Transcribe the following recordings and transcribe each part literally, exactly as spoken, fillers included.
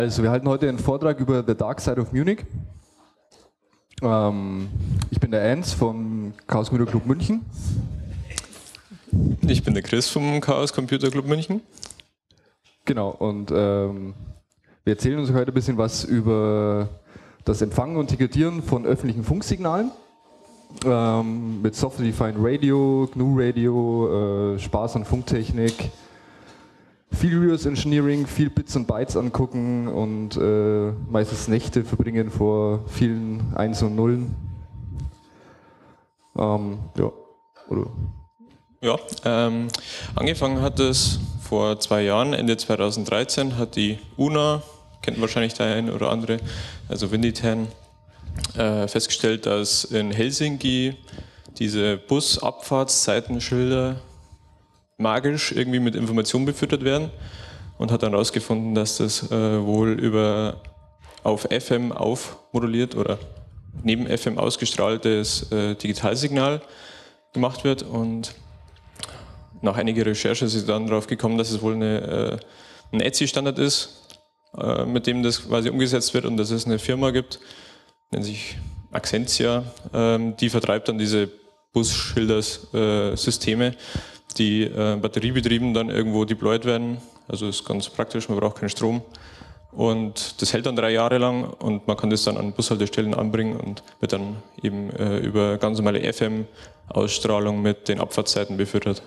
Also wir halten heute einen Vortrag über The Dark Side of Munich. Ähm, ich bin der Ernst vom Chaos Computer Club München. Ich bin der Chris vom Chaos Computer Club München. Genau, und ähm, wir erzählen uns heute ein bisschen was über das Empfangen und Ticketieren von öffentlichen Funksignalen. Ähm, mit Software Defined Radio, G N U Radio, äh, Spaß an Funktechnik, viel Reverse Engineering, viel Bits und Bytes angucken und äh, meistens Nächte verbringen vor vielen Eins und Nullen. Ähm, ja, oder? Ja, ähm, angefangen hat es vor zwei Jahren, Ende zweitausenddreizehn, hat die U N A, kennt wahrscheinlich der eine oder andere, also Winditan, äh, festgestellt, dass in Helsinki diese Busabfahrtszeitenschilder magisch irgendwie mit Informationen befüttert werden und hat dann herausgefunden, dass das äh, wohl über auf F M aufmoduliert oder neben F M ausgestrahltes äh, Digitalsignal gemacht wird, und nach einiger Recherche ist sie dann darauf gekommen, dass es wohl eine, äh, ein E T S I-Standard ist, äh, mit dem das quasi umgesetzt wird, und dass es eine Firma gibt, nennt sich Accentia, ähm, die vertreibt dann diese Busschilder-Systeme, äh, die äh, batteriebetrieben dann irgendwo deployed werden. Also ist ganz praktisch, man braucht keinen Strom. Und das hält dann drei Jahre lang und man kann das dann an Bushaltestellen anbringen und wird dann eben äh, über ganz normale F M-Ausstrahlung mit den Abfahrtszeiten befüttert.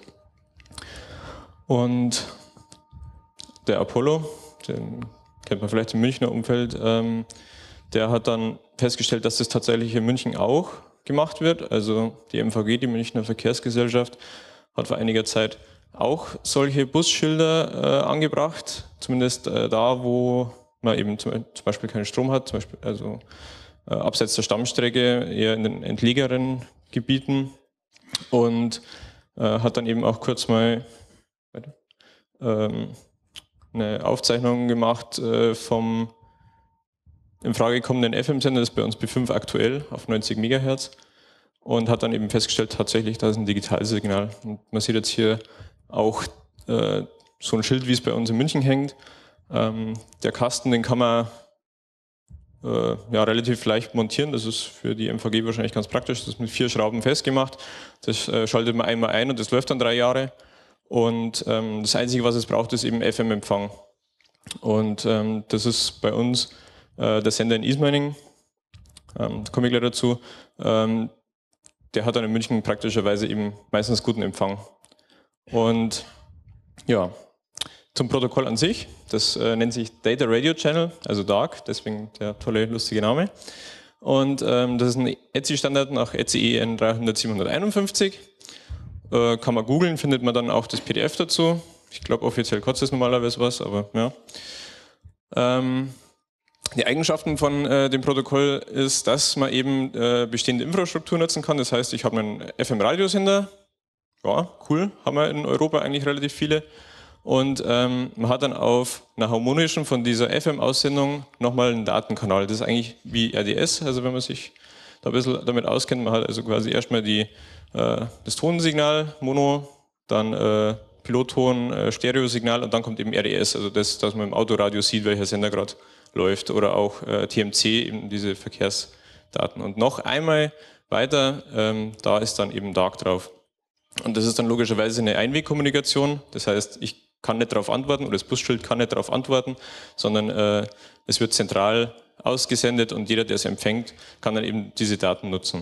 Und der Apollo, den kennt man vielleicht im Münchner Umfeld, ähm, der hat dann festgestellt, dass das tatsächlich in München auch gemacht wird. Also die M V G, die Münchner Verkehrsgesellschaft, hat vor einiger Zeit auch solche Busschilder äh, angebracht, zumindest äh, da, wo man eben zum, zum Beispiel keinen Strom hat, zum Beispiel also äh, abseits der Stammstrecke, eher in den entlegenen Gebieten, und äh, hat dann eben auch kurz mal ähm, eine Aufzeichnung gemacht äh, vom in Frage kommenden F M-Sender, das ist bei uns B fünf aktuell auf neunzig Megahertz, und hat dann eben festgestellt, tatsächlich, da ist ein Digitalsignal. Und man sieht jetzt hier auch äh, so ein Schild, wie es bei uns in München hängt. Ähm, der Kasten, den kann man äh, ja, relativ leicht montieren. Das ist für die M V G wahrscheinlich ganz praktisch. Das ist mit vier Schrauben festgemacht. Das äh, schaltet man einmal ein und das läuft dann drei Jahre. Und ähm, das Einzige, was es braucht, ist eben F M-Empfang. Und ähm, das ist bei uns äh, der Sender in Ismaning. Ähm, da komme ich gleich dazu. Ähm, der hat dann in München praktischerweise eben meistens guten Empfang. Und ja, zum Protokoll an sich, das äh, nennt sich Data Radio Channel, also Dark, deswegen der tolle, lustige Name. Und ähm, das ist ein E T S I-Standard nach E C E N dreihundert-siebenhunderteinundfünfzig. Äh, kann man googeln, findet man dann auch das P D F dazu. Ich glaube, offiziell kostet es normalerweise was, aber ja. Ähm, Die Eigenschaften von äh, dem Protokoll ist, dass man eben äh, bestehende Infrastruktur nutzen kann. Das heißt, ich habe einen F M-Radiosender. Ja, cool, haben wir in Europa eigentlich relativ viele. Und ähm, man hat dann auf einer harmonischen von dieser F M-Aussendung nochmal einen Datenkanal. Das ist eigentlich wie R D S, also wenn man sich da ein bisschen damit auskennt. Man hat also quasi erstmal die, äh, das Tonsignal, Mono, dann äh, Pilotton, äh, Stereosignal, und dann kommt eben R D S, also das, dass man im Autoradio sieht, welcher Sender gerade läuft, oder auch äh, T M C, eben diese Verkehrsdaten. Und noch einmal weiter, ähm, da ist dann eben Dark drauf. Und das ist dann logischerweise eine Einwegkommunikation, das heißt, ich kann nicht darauf antworten, oder das Busschild kann nicht darauf antworten, sondern äh, es wird zentral ausgesendet und jeder, der es empfängt, kann dann eben diese Daten nutzen.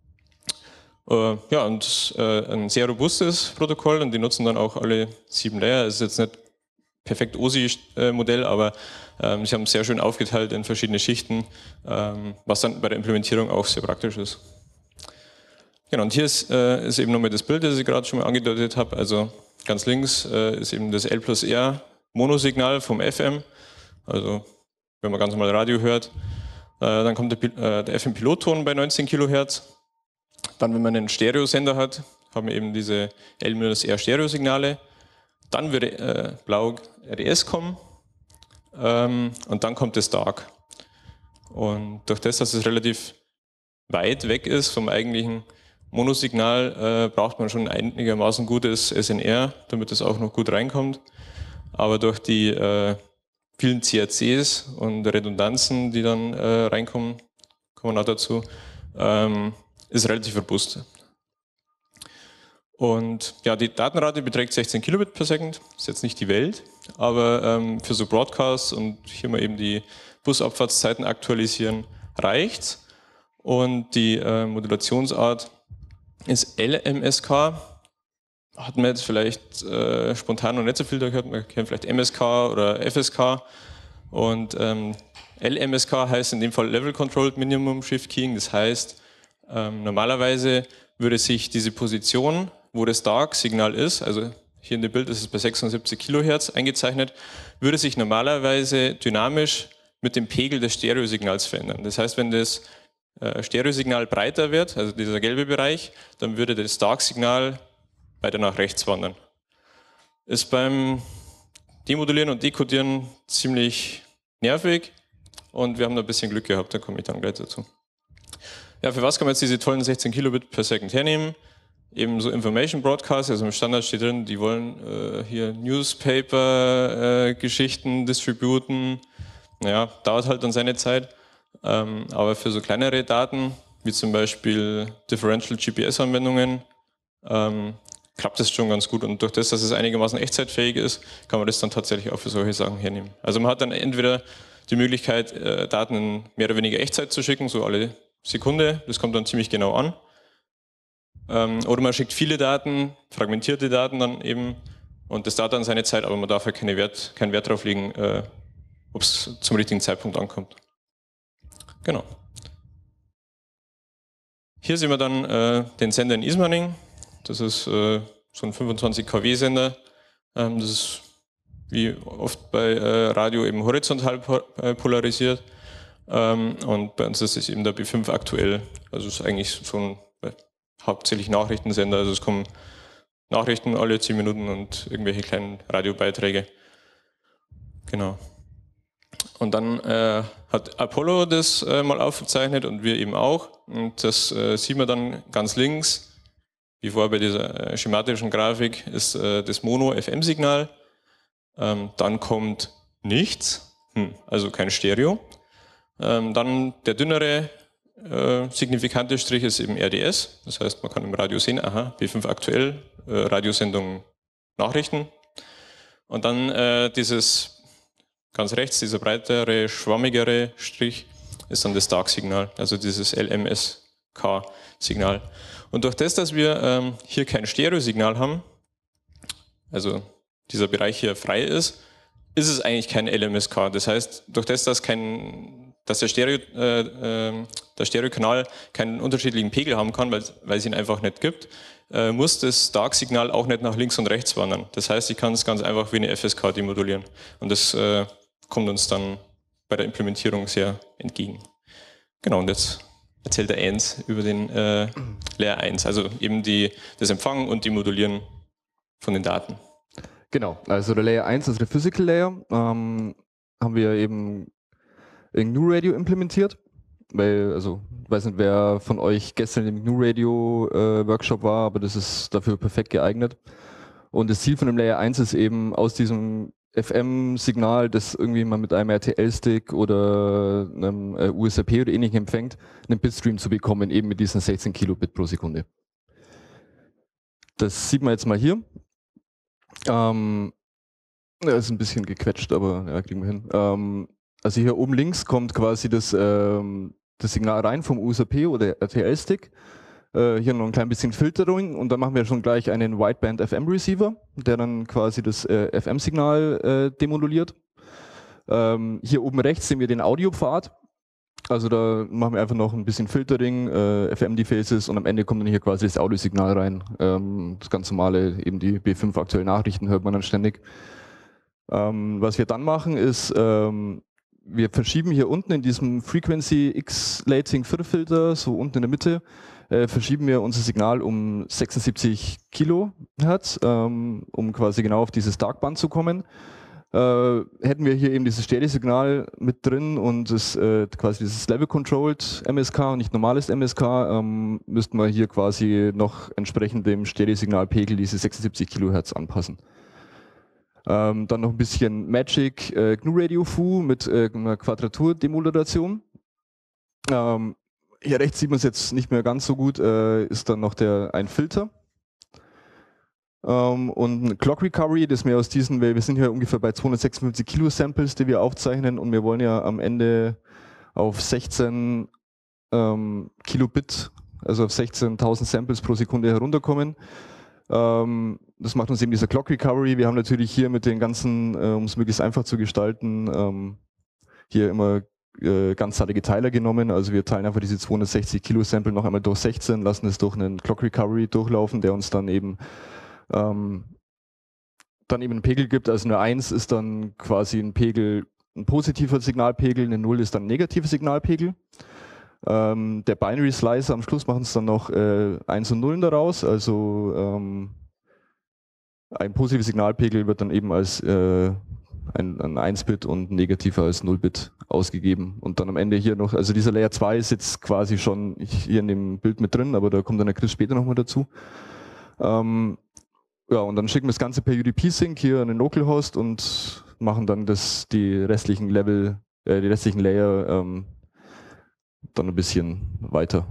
Äh, ja, und äh, ein sehr robustes Protokoll, und die nutzen dann auch alle sieben Layer. Es ist jetzt nicht perfekt O S I-Modell, aber ähm, sie haben es sehr schön aufgeteilt in verschiedene Schichten, ähm, was dann bei der Implementierung auch sehr praktisch ist. Genau, und hier ist, äh, ist eben nochmal das Bild, das ich gerade schon mal angedeutet habe. Also ganz links äh, ist eben das L plus R Monosignal vom F M. Also wenn man ganz normal Radio hört, äh, dann kommt der, äh, der F M-Pilotton bei neunzehn Kilohertz. Dann, wenn man einen Stereosender hat, haben wir eben diese L minus R Stereosignale. Dann würde äh, blau R D S kommen, ähm, und dann kommt das Dark. Und durch das, dass es relativ weit weg ist vom eigentlichen Monosignal, äh, braucht man schon einigermaßen gutes S N R, damit es auch noch gut reinkommt. Aber durch die äh, vielen C R Cs und Redundanzen, die dann äh, reinkommen, kommen auch dazu, ähm, ist relativ robust. Und ja, die Datenrate beträgt sechzehn Kilobit per Second, ist jetzt nicht die Welt, aber ähm, für so Broadcasts und hier mal eben die Busabfahrtszeiten aktualisieren, reicht's. Und die äh, Modulationsart ist L M S K. Hat man jetzt vielleicht äh, spontan noch nicht so viel da gehört, man kennt vielleicht M S K oder F S K. Und ähm, L M S K heißt in dem Fall Level Controlled Minimum Shift Keying. Das heißt, ähm, normalerweise würde sich diese Position, wo das Dark-Signal ist, also hier in dem Bild ist es bei sechsundsiebzig Kilohertz eingezeichnet, würde sich normalerweise dynamisch mit dem Pegel des Stereosignals verändern. Das heißt, wenn das äh, Stereosignal breiter wird, also dieser gelbe Bereich, dann würde das Dark-Signal weiter nach rechts wandern. Ist beim Demodulieren und Dekodieren ziemlich nervig und wir haben da ein bisschen Glück gehabt, da komme ich dann gleich dazu. Ja, für was kann man jetzt diese tollen sechzehn Kilobit per Second hernehmen? Eben so Information Broadcast, also im Standard steht drin, die wollen äh, hier Newspaper-Geschichten äh, distributen. Naja, dauert halt dann seine Zeit. Ähm, aber für so kleinere Daten, wie zum Beispiel Differential G P S-Anwendungen, ähm, klappt das schon ganz gut. Und durch das, dass es einigermaßen echtzeitfähig ist, kann man das dann tatsächlich auch für solche Sachen hernehmen. Also man hat dann entweder die Möglichkeit, äh, Daten in mehr oder weniger Echtzeit zu schicken, so alle Sekunde, das kommt dann ziemlich genau an. Ähm, oder man schickt viele Daten, fragmentierte Daten dann eben, und das dauert dann seine Zeit, aber man darf ja keine Wert, keinen Wert drauf legen, äh, ob es zum richtigen Zeitpunkt ankommt. Genau. Hier sehen wir dann äh, den Sender in Ismaning. Das ist äh, so ein fünfundzwanzig Kilowatt Sender. Ähm, das ist wie oft bei äh, Radio eben horizontal po äh, polarisiert. Ähm, und bei uns ist es eben der B fünf aktuell. Also es ist eigentlich so ein äh, hauptsächlich Nachrichtensender. Also es kommen Nachrichten alle zehn Minuten und irgendwelche kleinen Radiobeiträge. Genau. Und dann äh, hat Apollo das äh, mal aufgezeichnet und wir eben auch. Und das äh, sieht man dann ganz links. Wie vorher bei dieser äh, schematischen Grafik ist äh, das Mono-F M-Signal. Ähm, dann kommt nichts, hm, also kein Stereo. Ähm, dann der dünnere äh, signifikante Strich ist eben R D S. Das heißt, man kann im Radio sehen, aha, B fünf aktuell, äh, Radiosendung Nachrichten. Und dann äh, dieses ganz rechts, dieser breitere, schwammigere Strich ist dann das Dark-Signal, also dieses L M S K-Signal. Und durch das, dass wir ähm, hier kein Stereosignal haben, also dieser Bereich hier frei ist, ist es eigentlich kein L M S K. Das heißt, durch das, dass, kein, dass der, Stereo, äh, äh, der Stereokanal keinen unterschiedlichen Pegel haben kann, weil, weil es ihn einfach nicht gibt, äh, muss das Dark-Signal auch nicht nach links und rechts wandern. Das heißt, ich kann es ganz einfach wie eine F S K demodulieren. Und das äh, kommt uns dann bei der Implementierung sehr entgegen. Genau, und jetzt erzählt der eins über den äh, Layer eins, also eben die, das Empfangen und die Modulieren von den Daten. Genau, also der Layer eins, also der Physical Layer, ähm, haben wir eben in G N U Radio implementiert. Weil, also, ich weiß nicht, wer von euch gestern im G N U Radio äh, Workshop war, aber das ist dafür perfekt geeignet. Und das Ziel von dem Layer eins ist eben, aus diesem F M-Signal, das irgendwie mal mit einem R T L-Stick oder einem äh, U S A P oder ähnlichem empfängt, einen Bitstream zu bekommen, eben mit diesen sechzehn Kilobit pro Sekunde. Das sieht man jetzt mal hier. Ähm, ja, ist ein bisschen gequetscht, aber ja, kriegen wir hin. Ähm, also hier oben links kommt quasi das, ähm, das Signal rein vom U S A P oder R T L-Stick. Äh, hier noch ein klein bisschen Filterung und dann machen wir schon gleich einen Wideband F M-Receiver, der dann quasi das äh, F M-Signal äh, demoduliert. Ähm, hier oben rechts sehen wir den Audiopfad. Also da machen wir einfach noch ein bisschen Filtering, äh, F M-Defaces und am Ende kommt dann hier quasi das Audiosignal rein. Ähm, das ganz normale, eben die B fünf aktuellen Nachrichten hört man dann ständig. Ähm, was wir dann machen ist, ähm, wir verschieben hier unten in diesem Frequency X-Lating Viertelfilter, so unten in der Mitte, äh, verschieben wir unser Signal um sechsundsiebzig Kilohertz, ähm, um quasi genau auf dieses Darkband zu kommen. Äh, hätten wir hier eben dieses Stereo-Signal mit drin und das, äh, quasi dieses Level-Controlled M S K und nicht normales M S K, ähm, müssten wir hier quasi noch entsprechend dem Stereo-Signalpegel diese sechsundsiebzig Kilohertz anpassen. Ähm, dann noch ein bisschen Magic äh, G N U-Radio F U mit äh, einer Quadratur-Demodulation. Ähm, hier rechts sieht man es jetzt nicht mehr ganz so gut, äh, ist dann noch der, ein Filter. Ähm, und ein Clock Recovery, das wir aus diesen, weil wir sind hier ungefähr bei zweihundertsechsundfünfzig Kilo Samples, die wir aufzeichnen, und wir wollen ja am Ende auf sechzehn ähm, Kilobit, also auf sechzehntausend Samples pro Sekunde herunterkommen. Ähm, das macht uns eben dieser Clock Recovery. Wir haben natürlich hier mit den ganzen, äh, um es möglichst einfach zu gestalten, ähm, hier immer äh, ganzzahlige Teiler genommen. Also wir teilen einfach diese zweihundertsechzig Kilo Sample noch einmal durch sechzehn, lassen es durch einen Clock Recovery durchlaufen, der uns dann eben ähm, dann eben einen Pegel gibt. Also eine eins ist dann quasi ein Pegel, ein positiver Signalpegel, eine null ist dann ein negativer Signalpegel. Ähm, der Binary Slicer am Schluss machen es dann noch äh, eins und null daraus, also ähm, ein positiver Signalpegel wird dann eben als äh, ein, ein eins-Bit und ein negativer als null-Bit ausgegeben. Und dann am Ende hier noch, also dieser Layer zwei ist jetzt quasi schon hier in dem Bild mit drin, aber da kommt dann der Chris später nochmal dazu. Ähm, ja, und dann schicken wir das Ganze per U D P-Sync hier an den Localhost und machen dann das, die restlichen Level, äh, die restlichen Layer ähm, dann ein bisschen weiter.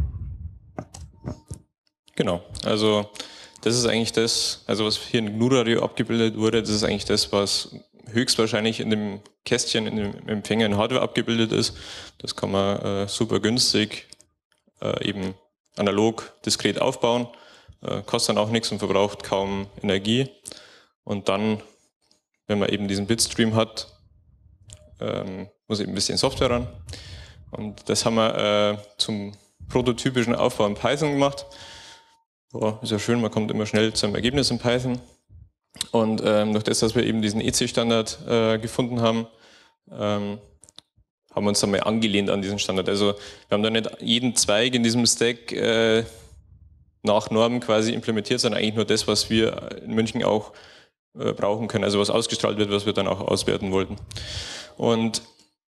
Genau, also das ist eigentlich das, also was hier in G N U-Radio abgebildet wurde, das ist eigentlich das, was höchstwahrscheinlich in dem Kästchen, in dem Empfänger in Hardware abgebildet ist. Das kann man äh, super günstig äh, eben analog diskret aufbauen, äh, kostet dann auch nichts und verbraucht kaum Energie. Und dann, wenn man eben diesen Bitstream hat, ähm, muss eben ein bisschen Software ran. Und das haben wir äh, zum prototypischen Aufbau in Python gemacht. Boah, ist ja schön, man kommt immer schnell zu einem Ergebnis in Python. Und ähm, durch das, dass wir eben diesen E C-Standard äh, gefunden haben, ähm, haben wir uns dann mal angelehnt an diesen Standard. Also wir haben da nicht jeden Zweig in diesem Stack äh, nach Norm quasi implementiert, sondern eigentlich nur das, was wir in München auch äh, brauchen können, also was ausgestrahlt wird, was wir dann auch auswerten wollten. Und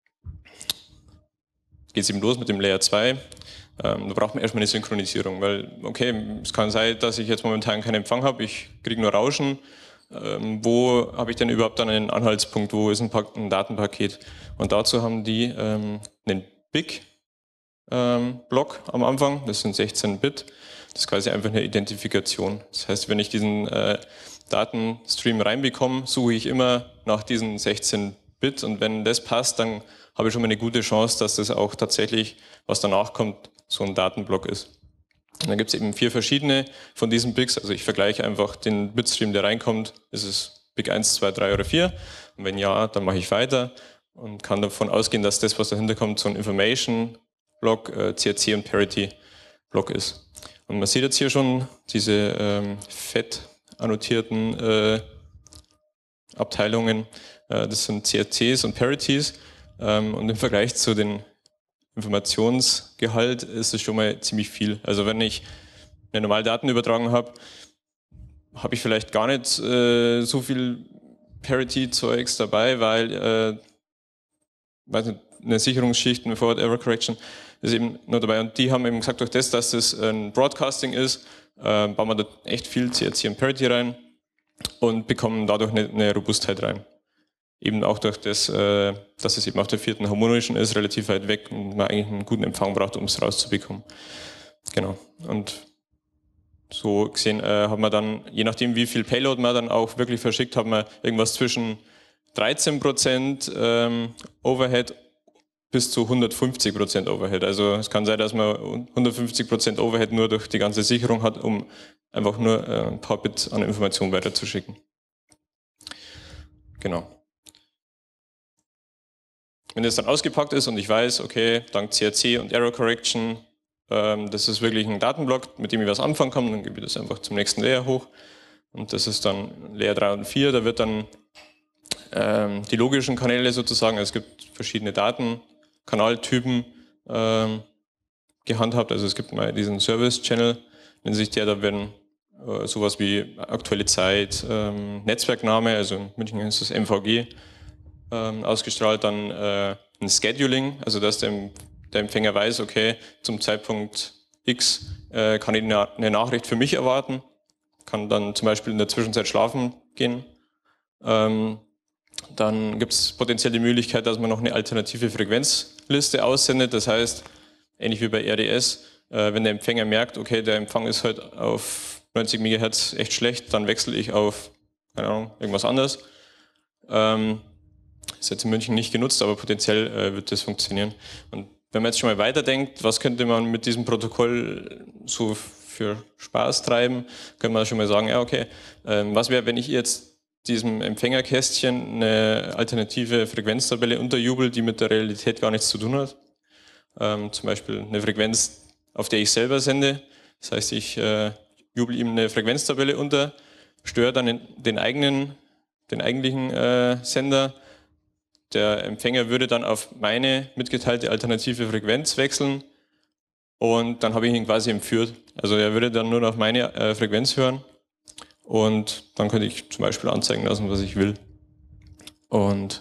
geht es eben los mit dem Layer zwei. Ähm, da braucht man erstmal eine Synchronisierung, weil, okay, es kann sein, dass ich jetzt momentan keinen Empfang habe, ich kriege nur Rauschen. Ähm, wo habe ich denn überhaupt dann einen Anhaltspunkt, wo ist ein, ein Datenpaket? Und dazu haben die ähm, einen Big ähm, Block am Anfang, das sind sechzehn Bit, das ist quasi einfach eine Identifikation. Das heißt, wenn ich diesen äh, Datenstream reinbekomme, suche ich immer nach diesen sechzehn Bit und wenn das passt, dann habe ich schon mal eine gute Chance, dass das auch tatsächlich, was danach kommt, so ein Datenblock ist. Und dann gibt es eben vier verschiedene von diesen Bigs, also ich vergleiche einfach den Bitstream, der reinkommt, ist es Big eins, zwei, drei oder vier und wenn ja, dann mache ich weiter und kann davon ausgehen, dass das, was dahinter kommt, so ein Information-Block, äh, C R C und Parity-Block ist. Und man sieht jetzt hier schon diese ähm, fett annotierten äh, Abteilungen, äh, das sind C R Cs und Parities ähm, und im Vergleich zu den Informationsgehalt ist es schon mal ziemlich viel. Also wenn ich eine normale Datenübertragung habe, habe ich vielleicht gar nicht äh, so viel Parity-Zeugs dabei, weil äh, weiß nicht, eine Sicherungsschicht, eine Forward Error Correction ist eben nur dabei. Und die haben eben gesagt, durch das, dass das ein Broadcasting ist, äh, bauen wir da echt viel C R C und Parity rein und bekommen dadurch eine, eine Robustheit rein. Eben auch durch das, äh, dass es eben auf der vierten harmonischen ist, relativ weit weg und man eigentlich einen guten Empfang braucht, um es rauszubekommen. Genau. Und so gesehen äh, haben wir dann, je nachdem wie viel Payload man dann auch wirklich verschickt, haben wir irgendwas zwischen dreizehn Prozent ähm, Overhead bis zu hundertfünfzig Prozent Overhead. Also es kann sein, dass man hundertfünfzig Prozent Overhead nur durch die ganze Sicherung hat, um einfach nur äh, ein paar Bit an Informationen weiterzuschicken. Genau. Wenn das dann ausgepackt ist und ich weiß, okay, dank C R C und Error Correction, ähm, das ist wirklich ein Datenblock, mit dem ich was anfangen kann, dann gebe ich das einfach zum nächsten Layer hoch. Und das ist dann Layer drei und vier, da wird dann ähm, die logischen Kanäle sozusagen, also es gibt verschiedene Datenkanaltypen ähm, gehandhabt. Also es gibt mal diesen Service Channel, nennt sich der, da werden äh, sowas wie aktuelle Zeit, ähm, Netzwerkname, also in München ist das M V G, Ähm, ausgestrahlt, dann äh, ein Scheduling, also dass der, der Empfänger weiß, okay, zum Zeitpunkt X äh, kann ich eine, eine Nachricht für mich erwarten, kann dann zum Beispiel in der Zwischenzeit schlafen gehen Ähm, dann gibt es potenziell die Möglichkeit, dass man noch eine alternative Frequenzliste aussendet. Das heißt, ähnlich wie bei R D S, äh, wenn der Empfänger merkt, okay, der Empfang ist halt auf neunzig Megahertz echt schlecht, dann wechsle ich auf, keine Ahnung, irgendwas anderes. Ähm, ist jetzt in München nicht genutzt, aber potenziell äh, wird das funktionieren. Und wenn man jetzt schon mal weiterdenkt, was könnte man mit diesem Protokoll so für Spaß treiben, könnte man schon mal sagen, ja okay, ähm, was wäre, wenn ich jetzt diesem Empfängerkästchen eine alternative Frequenztabelle unterjubel, die mit der Realität gar nichts zu tun hat. Ähm, zum Beispiel eine Frequenz, auf der ich selber sende. Das heißt, ich äh, jubel ihm eine Frequenztabelle unter, störe dann den, den eigenen, den eigentlichen äh, Sender. Der Empfänger würde dann auf meine mitgeteilte alternative Frequenz wechseln und dann habe ich ihn quasi entführt. Also er würde dann nur noch meine äh, Frequenz hören und dann könnte ich zum Beispiel anzeigen lassen, was ich will. Und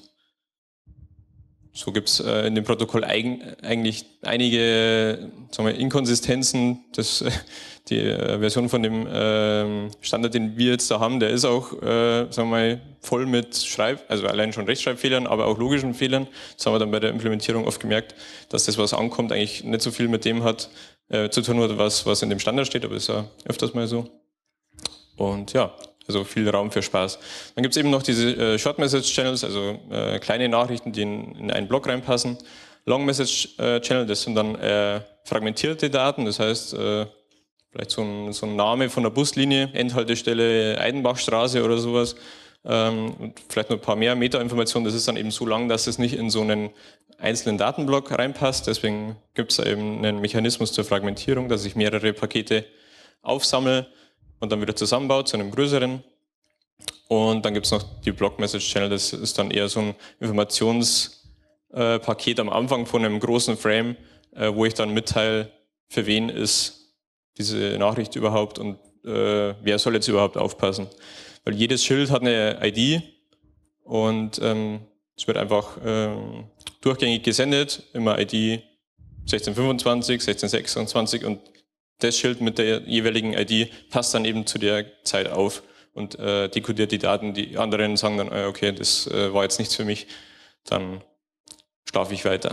so gibt es äh, in dem Protokoll eigen, eigentlich einige sagen wir, Inkonsistenzen. Das, die äh, Version von dem äh, Standard, den wir jetzt da haben, der ist auch äh, sagen wir mal, voll mit Schreib, also allein schon Rechtschreibfehlern, aber auch logischen Fehlern. Das haben wir dann bei der Implementierung oft gemerkt, dass das, was ankommt, eigentlich nicht so viel mit dem hat äh, zu tun hat, was, was in dem Standard steht, aber ist ja öfters mal so. Und ja, also viel Raum für Spaß. Dann gibt es eben noch diese äh, Short Message Channels, also äh, kleine Nachrichten, die in, in einen Block reinpassen. Long Message äh, Channel, das sind dann äh, fragmentierte Daten, das heißt äh, vielleicht so ein, so ein Name von der Buslinie, Endhaltestelle Eidenbachstraße oder sowas. Ähm, und vielleicht noch ein paar mehr Metainformationen, das ist dann eben so lang, dass es nicht in so einen einzelnen Datenblock reinpasst. Deswegen gibt es eben einen Mechanismus zur Fragmentierung, dass ich mehrere Pakete aufsammle und dann wieder zusammenbaut zu einem größeren. Und dann gibt es noch die Block Message Channel, das ist dann eher so ein Informationspaket äh, am Anfang von einem großen Frame, äh, wo ich dann mitteile, für wen ist diese Nachricht überhaupt und äh, wer soll jetzt überhaupt aufpassen. Weil jedes Schild hat eine I D und ähm, es wird einfach ähm, durchgängig gesendet, immer I D sechzehn fünfundzwanzig, sechzehn sechsundzwanzig und das Schild mit der jeweiligen I D passt dann eben zu der Zeit auf und äh, dekodiert die Daten. Die anderen sagen dann, okay, das äh, war jetzt nichts für mich, dann schlafe ich weiter.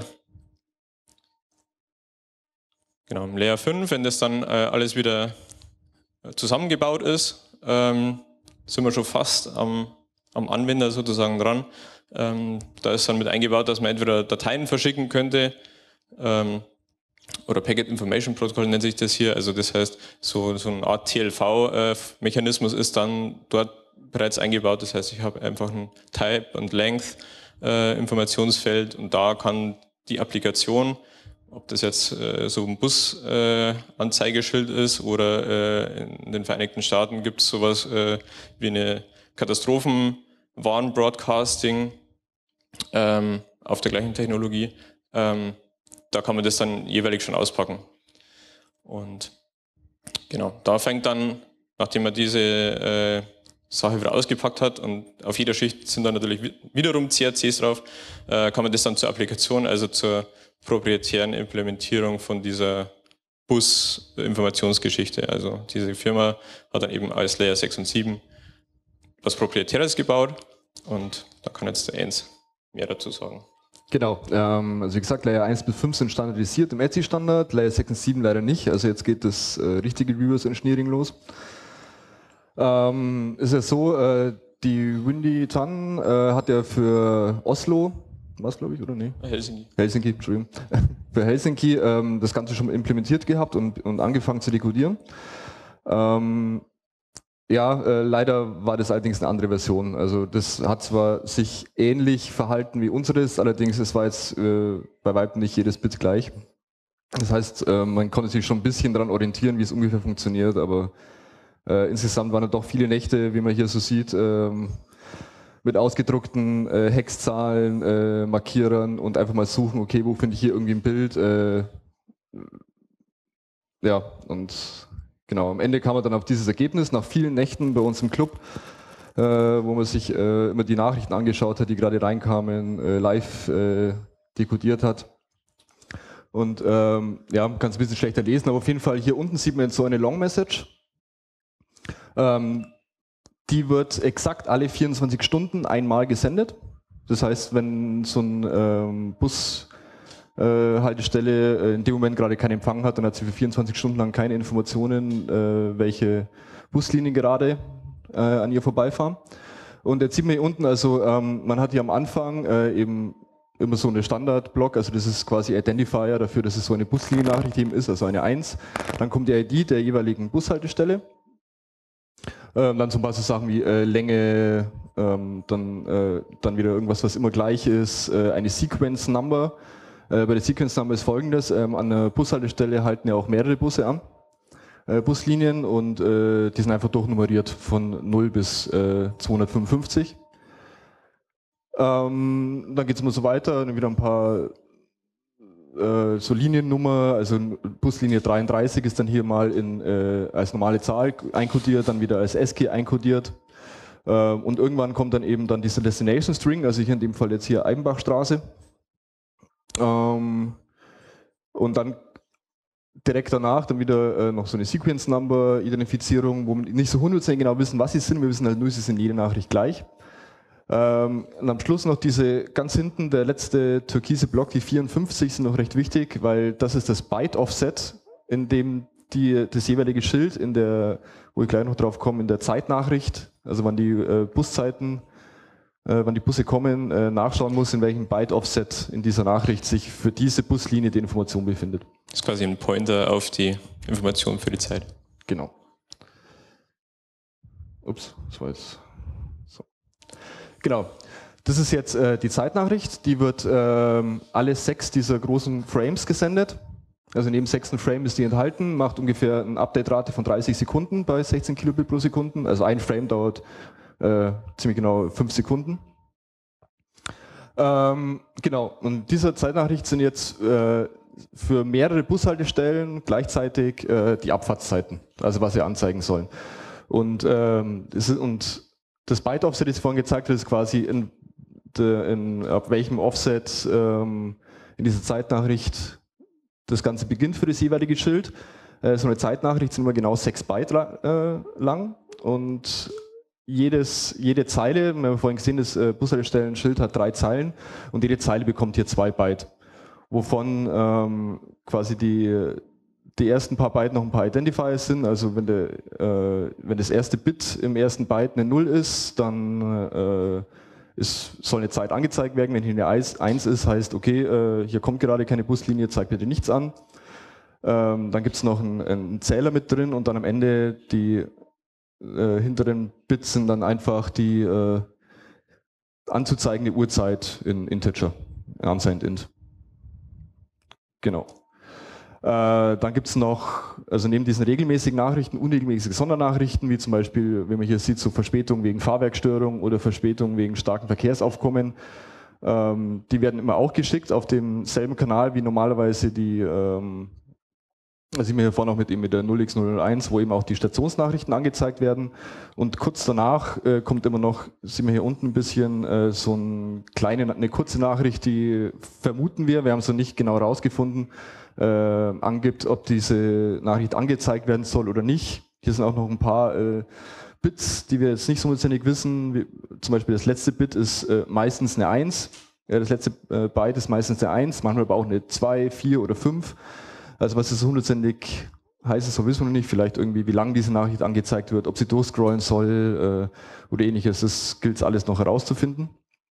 Genau, im Layer fünf, wenn das dann äh, alles wieder zusammengebaut ist, ähm, sind wir schon fast am, am Anwender sozusagen dran. Ähm, da ist dann mit eingebaut, dass man entweder Dateien verschicken könnte, ähm, oder Packet Information Protocol nennt sich das hier, also das heißt, so, so eine Art T L V-Mechanismus ist dann dort bereits eingebaut, das heißt, ich habe einfach ein Type und Length äh, Informationsfeld und da kann die Applikation, ob das jetzt äh, so ein Bus-Anzeigeschild äh, ist oder äh, in den Vereinigten Staaten gibt es sowas äh, wie eine Katastrophenwarn-Broadcasting ähm, auf der gleichen Technologie. Ähm, Da kann man das dann jeweilig schon auspacken. Und genau, da fängt dann, nachdem man diese äh, Sache wieder ausgepackt hat und auf jeder Schicht sind dann natürlich wiederum C R Cs drauf, äh, kann man das dann zur Applikation, also zur proprietären Implementierung von dieser Bus-Informationsgeschichte. Also diese Firma hat dann eben als Layer sechs und sieben was Proprietäres gebaut und da kann jetzt der Jens mehr dazu sagen. Genau, ähm, also wie gesagt, Layer eins bis fünf sind standardisiert im E T S I-Standard, Layer sechs und sieben leider nicht, also jetzt geht das äh, richtige Reverse Engineering los. Ähm, ist ja so, äh, die Windy Tan äh, hat ja für Oslo, was glaube ich, oder nee? Helsinki. Helsinki, Entschuldigung. Für Helsinki ähm, das Ganze schon implementiert gehabt und, und angefangen zu dekodieren. Ähm, Ja, äh, leider war das allerdings eine andere Version. Also das hat zwar sich ähnlich verhalten wie unseres, allerdings es war jetzt äh, bei weitem nicht jedes Bit gleich. Das heißt, äh, man konnte sich schon ein bisschen daran orientieren, wie es ungefähr funktioniert, aber äh, insgesamt waren da doch viele Nächte, wie man hier so sieht, äh, mit ausgedruckten äh, Hexzahlen, äh, Markierern und einfach mal suchen, okay, wo finde ich hier irgendwie ein Bild? Äh, ja, und genau, am Ende kam man dann auf dieses Ergebnis nach vielen Nächten bei uns im Club, äh, wo man sich äh, immer die Nachrichten angeschaut hat, die gerade reinkamen, äh, live äh, dekodiert hat. Und ähm, ja, man kann es ein bisschen schlechter lesen, aber auf jeden Fall hier unten sieht man jetzt so eine Long Message. Ähm, die wird exakt alle vierundzwanzig Stunden einmal gesendet. Das heißt, wenn so ein ähm, Bus Äh, Haltestelle äh, in dem Moment gerade keinen Empfang hat, dann hat sie für vierundzwanzig Stunden lang keine Informationen, äh, welche Buslinien gerade äh, an ihr vorbeifahren. Und jetzt sieht man hier unten, also ähm, man hat hier am Anfang äh, eben immer so eine Standardblock, also das ist quasi Identifier dafür, dass es so eine Busliniennachricht eben ist, also eine eins. Dann kommt die I D der jeweiligen Bushaltestelle. Ähm, dann zum Beispiel so Sachen wie äh, Länge, ähm, dann, äh, dann wieder irgendwas, was immer gleich ist, äh, eine Sequence Number. Bei der Sequence Number ist folgendes, ähm, an der Bushaltestelle halten ja auch mehrere Busse an, äh, Buslinien, und äh, die sind einfach durchnummeriert von null bis äh, zweihundertfünfundfünfzig. Ähm, dann geht es immer so weiter, dann wieder ein paar äh, so Liniennummer, also Buslinie dreiunddreißig ist dann hier mal in, äh, als normale Zahl einkodiert, dann wieder als ASCII einkodiert. Äh, und irgendwann kommt dann eben dann dieser Destination String, also hier in dem Fall jetzt hier Eibenbachstraße. Ähm, und dann direkt danach dann wieder äh, noch so eine Sequence Number Identifizierung, wo wir nicht so hundertprozentig genau wissen, was sie sind. Wir wissen halt nur, sie sind jede Nachricht gleich. Ähm, und am Schluss noch diese ganz hinten, der letzte türkise Block, die vierundfünfzig, sind noch recht wichtig, weil das ist das Byte Offset, in dem die, das jeweilige Schild in der, wo ich gleich noch drauf komme, in der Zeitnachricht, also wann die äh, Buszeiten Äh, wann die Busse kommen, äh, nachschauen muss, in welchem Byte-Offset in dieser Nachricht sich für diese Buslinie die Information befindet. Das ist quasi ein Pointer auf die Information für die Zeit. Genau. Ups, das war jetzt so. Genau. Das ist jetzt äh, die Zeitnachricht. Die wird ähm, alle sechs dieser großen Frames gesendet. Also in jedem sechsten Frame ist die enthalten, macht ungefähr eine Update-Rate von dreißig Sekunden bei sechzehn Kilobit pro Sekunde. Also ein Frame dauert Äh, ziemlich genau fünf Sekunden. Ähm, genau, und diese Zeitnachricht sind jetzt äh, für mehrere Bushaltestellen gleichzeitig äh, die Abfahrtszeiten, also was sie anzeigen sollen. Und, ähm, das, ist, und das Byte-Offset, das ich vorhin gezeigt habe, ist quasi in, de, in ab welchem Offset ähm, in dieser Zeitnachricht das Ganze beginnt für das jeweilige Schild. Äh, so eine Zeitnachricht sind immer genau sechs Byte äh, lang, und Jedes, jede Zeile, wir haben vorhin gesehen, das äh, Bushaltestellenschild hat drei Zeilen, und jede Zeile bekommt hier zwei Byte, wovon ähm, quasi die, die ersten paar Byte noch ein paar Identifiers sind. Also wenn, der, äh, wenn das erste Bit im ersten Byte eine null ist, dann äh, ist, soll eine Zeit angezeigt werden. Wenn hier eine eins ist, heißt, okay, äh, hier kommt gerade keine Buslinie, zeigt bitte nichts an. Ähm, dann gibt es noch einen, einen Zähler mit drin, und dann am Ende die Äh, hinteren Bits sind dann einfach die äh, anzuzeigende Uhrzeit in Integer, unsigned int. Genau. Äh, dann gibt es noch, also neben diesen regelmäßigen Nachrichten, unregelmäßige Sondernachrichten, wie zum Beispiel, wenn man hier sieht, so Verspätung wegen Fahrwerkstörung oder Verspätung wegen starkem Verkehrsaufkommen. Ähm, die werden immer auch geschickt auf demselben Kanal wie normalerweise die ähm, Da sind wir hier vorne noch mit, mit der null x null null eins, wo eben auch die Stationsnachrichten angezeigt werden. Und kurz danach äh, kommt immer noch, sehen wir hier unten ein bisschen, äh, so ein kleine, eine kurze Nachricht, die vermuten wir, wir haben es noch nicht genau rausgefunden, äh, angibt, ob diese Nachricht angezeigt werden soll oder nicht. Hier sind auch noch ein paar äh, Bits, die wir jetzt nicht so hundertprozentig wissen. Wie, zum Beispiel das letzte Bit ist äh, meistens eine eins. Ja, das letzte äh, Byte ist meistens eine eins, manchmal aber auch eine zwei, vier oder fünf. Also was das hundertprozentig heißt, das wissen wir noch nicht. Vielleicht irgendwie, wie lang diese Nachricht angezeigt wird, ob sie durchscrollen soll äh, oder ähnliches. Das gilt es alles noch herauszufinden.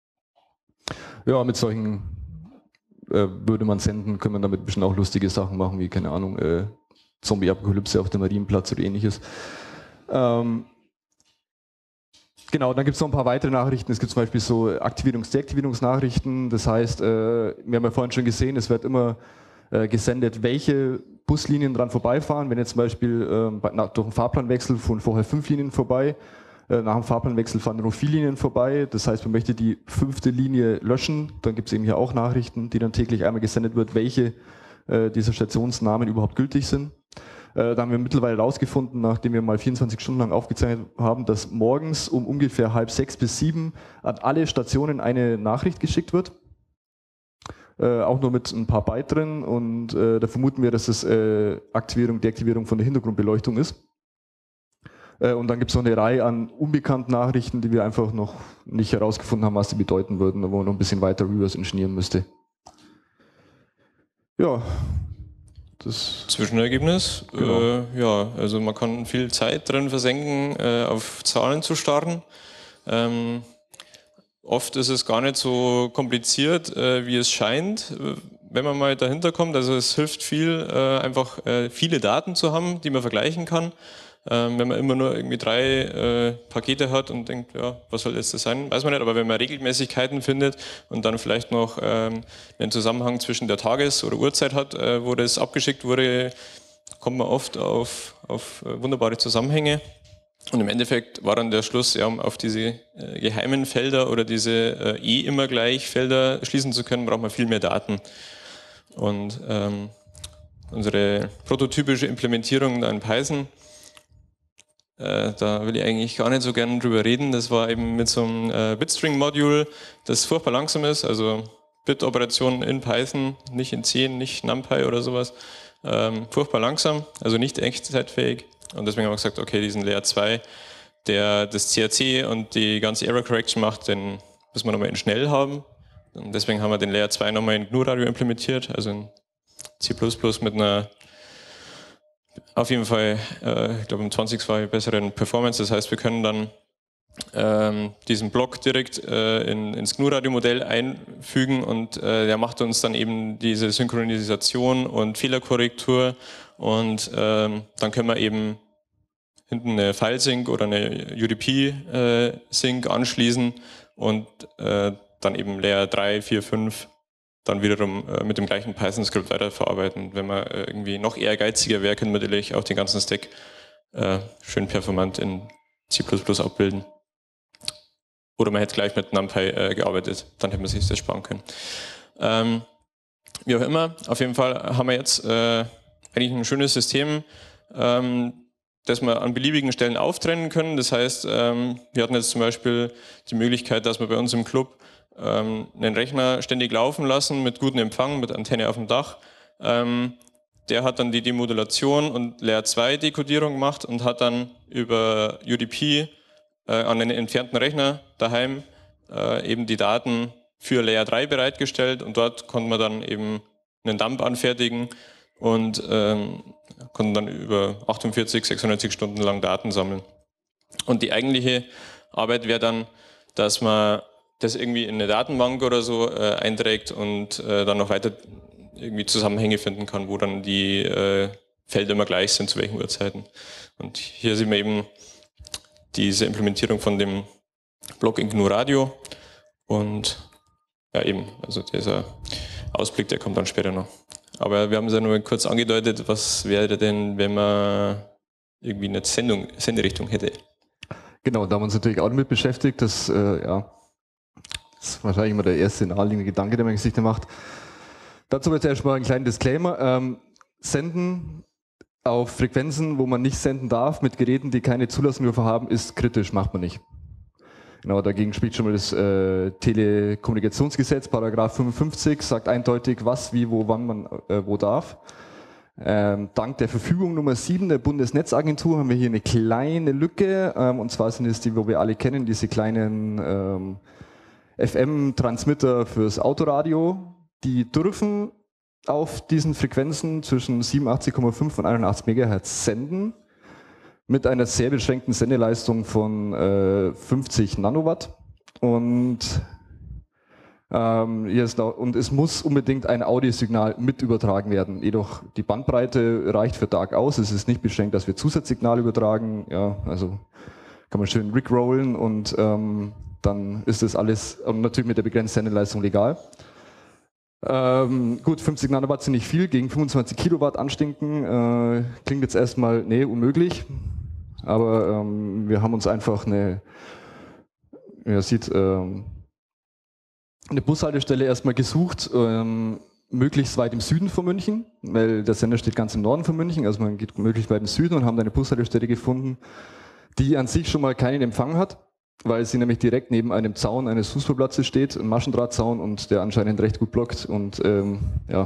Ja, mit solchen äh, würde man senden, können wir damit ein bisschen auch lustige Sachen machen, wie, keine Ahnung, äh, Zombie-Apokalypse auf dem Marienplatz oder ähnliches. Ähm, Genau, dann gibt es noch ein paar weitere Nachrichten. Es gibt zum Beispiel so Aktivierungs-, Deaktivierungsnachrichten. Das heißt, äh, wir haben ja vorhin schon gesehen, es wird immer äh, gesendet, welche Buslinien dran vorbeifahren. Wenn jetzt zum Beispiel äh, nach, durch einen Fahrplanwechsel fuhren vorher fünf Linien vorbei, äh, nach dem Fahrplanwechsel fahren nur vier Linien vorbei. Das heißt, man möchte die fünfte Linie löschen. Dann gibt es eben hier auch Nachrichten, die dann täglich einmal gesendet wird, welche äh, dieser Stationsnamen überhaupt gültig sind. Da haben wir mittlerweile herausgefunden, nachdem wir mal vierundzwanzig Stunden lang aufgezeichnet haben, dass morgens um ungefähr halb sechs bis sieben an alle Stationen eine Nachricht geschickt wird. Äh, auch nur mit ein paar Byte drin, und äh, da vermuten wir, dass das äh, Aktivierung, Deaktivierung von der Hintergrundbeleuchtung ist. Äh, und dann gibt es noch eine Reihe an unbekannten Nachrichten, die wir einfach noch nicht herausgefunden haben, was sie bedeuten würden, wo man noch ein bisschen weiter reverse ingenieren müsste. Ja. Das Zwischenergebnis? Genau. Äh, ja, also man kann viel Zeit drin versenken, äh, auf Zahlen zu starren. Ähm, oft ist es gar nicht so kompliziert, äh, wie es scheint, wenn man mal dahinter kommt. Also es hilft viel, äh, einfach äh, viele Daten zu haben, die man vergleichen kann. Ähm, wenn man immer nur irgendwie drei äh, Pakete hat und denkt, ja, was soll jetzt das sein, weiß man nicht. Aber wenn man Regelmäßigkeiten findet und dann vielleicht noch ähm, einen Zusammenhang zwischen der Tages- oder Uhrzeit hat, äh, wo das abgeschickt wurde, kommt man oft auf, auf äh, wunderbare Zusammenhänge. Und im Endeffekt war dann der Schluss, ja, um auf diese äh, geheimen Felder oder diese äh, eh immer gleich Felder schließen zu können, braucht man viel mehr Daten. Und ähm, unsere prototypische Implementierung in Python, äh, da will ich eigentlich gar nicht so gerne drüber reden. Das war eben mit so einem äh, Bitstring-Module, das furchtbar langsam ist, also Bit-Operationen in Python, nicht in C, nicht NumPy oder sowas, ähm, furchtbar langsam, also nicht echtzeitfähig. Und deswegen haben wir gesagt, okay, diesen Layer zwei, der das C R C und die ganze Error Correction macht, den müssen wir nochmal in schnell haben. Und deswegen haben wir den Layer zwei nochmal in G N U Radio implementiert, also in C plus plus mit einer auf jeden Fall, äh, ich glaube, um zwanzigfache besseren Performance. Das heißt, wir können dann ähm, diesen Block direkt äh, in, ins G N U Radio Modell einfügen und äh, der macht uns dann eben diese Synchronisation und Fehlerkorrektur und ähm, dann können wir eben hinten eine File-Sync oder eine U D P-Sync äh, anschließen und äh, dann eben Layer drei, vier, fünf dann wiederum äh, mit dem gleichen Python-Skript weiterverarbeiten. Wenn man äh, irgendwie noch ehrgeiziger wäre, können wir natürlich auch den ganzen Stack äh, schön performant in C plus plus abbilden. Oder man hätte gleich mit NumPy äh, gearbeitet, dann hätte man sich das sparen können. Ähm, wie auch immer, auf jeden Fall haben wir jetzt äh, eigentlich ein schönes System, ähm, das wir an beliebigen Stellen auftrennen können. Das heißt, ähm, wir hatten jetzt zum Beispiel die Möglichkeit, dass wir bei uns im Club ähm, einen Rechner ständig laufen lassen mit gutem Empfang, mit Antenne auf dem Dach. Ähm, der hat dann die Demodulation und Layer zwei Dekodierung gemacht und hat dann über U D P äh, an einen entfernten Rechner daheim äh, eben die Daten für Layer drei bereitgestellt und dort konnte man dann eben einen Dump anfertigen und ähm, konnten dann über achtundvierzig, sechsundneunzig Stunden lang Daten sammeln. Und die eigentliche Arbeit wäre dann, dass man das irgendwie in eine Datenbank oder so äh, einträgt und äh, dann noch weiter irgendwie Zusammenhänge finden kann, wo dann die äh, Felder immer gleich sind, zu welchen Uhrzeiten. Und hier sehen wir eben diese Implementierung von dem Block in G N U Radio und ja eben, also dieser Ausblick, der kommt dann später noch. Aber wir haben es ja nur kurz angedeutet, was wäre denn, wenn man irgendwie eine Sendung, Senderichtung hätte? Genau, da haben wir uns natürlich auch damit beschäftigt, dass, äh, ja, das ist wahrscheinlich immer der erste naheliegende Gedanke, den man sich da macht. Dazu jetzt erstmal einen kleinen Disclaimer. Ähm, senden auf Frequenzen, wo man nicht senden darf, mit Geräten, die keine Zulassung dafür haben, ist kritisch, macht man nicht. Genau, dagegen spricht schon mal das äh, Telekommunikationsgesetz, Paragraph fünfundfünfzig, sagt eindeutig, was, wie, wo, wann man äh, wo darf. Ähm, dank der Verfügung Nummer sieben der Bundesnetzagentur haben wir hier eine kleine Lücke, ähm, und zwar sind es die, wo wir alle kennen, diese kleinen ähm, F M-Transmitter fürs Autoradio, die dürfen auf diesen Frequenzen zwischen siebenundachtzig Komma fünf und einundachtzig Megahertz senden, mit einer sehr beschränkten Sendeleistung von äh, fünfzig Nanowatt. Und, ähm, hier ist noch, und es muss unbedingt ein Audiosignal mit übertragen werden. Jedoch die Bandbreite reicht für Dark aus. Es ist nicht beschränkt, dass wir Zusatzsignale übertragen. Ja, also kann man schön rickrollen und ähm, dann ist das alles und natürlich mit der begrenzten Sendeleistung legal. Ähm, gut, fünfzig Nanowatt sind nicht viel, gegen fünfundzwanzig Kilowatt anstinken, äh, klingt jetzt erstmal, nee, unmöglich, aber ähm, wir haben uns einfach eine, ihr seht, ähm, eine Bushaltestelle erstmal gesucht, ähm, möglichst weit im Süden von München, weil der Sender steht ganz im Norden von München, also man geht möglichst weit im Süden und haben da eine Bushaltestelle gefunden, die an sich schon mal keinen Empfang hat, weil sie nämlich direkt neben einem Zaun eines Fußballplatzes steht, ein Maschendrahtzaun, und der anscheinend recht gut blockt. Und ähm, ja,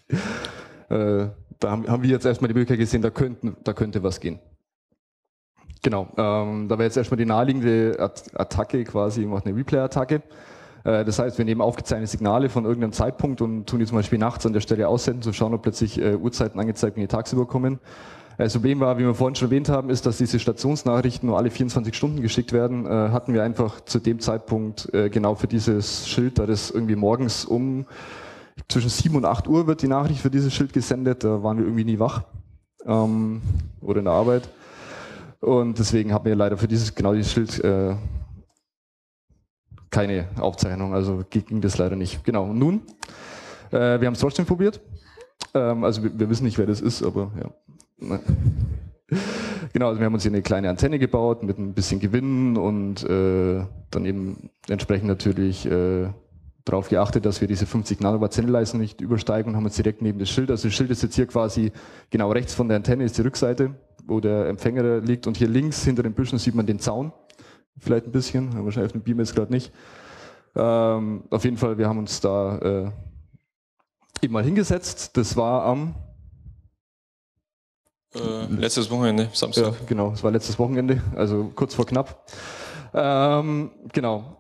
äh, da haben, haben wir jetzt erstmal die Möglichkeit gesehen, da, könnten, da könnte was gehen. Genau, ähm, da wäre jetzt erstmal die naheliegende Attacke quasi, wir machen eine Replay-Attacke. Äh, das heißt, wir nehmen aufgezeichnete Signale von irgendeinem Zeitpunkt und tun die zum Beispiel nachts an der Stelle aussenden, zu schauen, ob plötzlich äh, Uhrzeiten angezeigt, wenn die tagsüber kommen. Das Problem war, wie wir vorhin schon erwähnt haben, ist, dass diese Stationsnachrichten nur alle vierundzwanzig Stunden geschickt werden. Äh, hatten wir einfach zu dem Zeitpunkt äh, genau für dieses Schild, da das irgendwie morgens um zwischen sieben und acht Uhr wird die Nachricht für dieses Schild gesendet, da waren wir irgendwie nie wach ähm, oder in der Arbeit. Und deswegen haben wir leider für dieses genau dieses Schild äh, keine Aufzeichnung, also ging das leider nicht. Genau, und nun, äh, wir haben es trotzdem probiert. Ähm, also wir, wir wissen nicht, wer das ist, aber ja. Genau, also wir haben uns hier eine kleine Antenne gebaut mit ein bisschen Gewinn und äh, dann eben entsprechend natürlich äh, darauf geachtet, dass wir diese fünfzig Nanowatt Sendeleistung nicht übersteigen und haben uns direkt neben das Schild, also das Schild ist jetzt hier quasi genau rechts von der Antenne ist die Rückseite, wo der Empfänger liegt und hier links hinter den Büschen sieht man den Zaun, vielleicht ein bisschen, wahrscheinlich auf dem Beamer jetzt gerade nicht. Ähm, auf jeden Fall, wir haben uns da äh, eben mal hingesetzt, das war am Äh, letztes Wochenende, Samstag. Ja, genau, es war letztes Wochenende, also kurz vor knapp. Ähm, genau.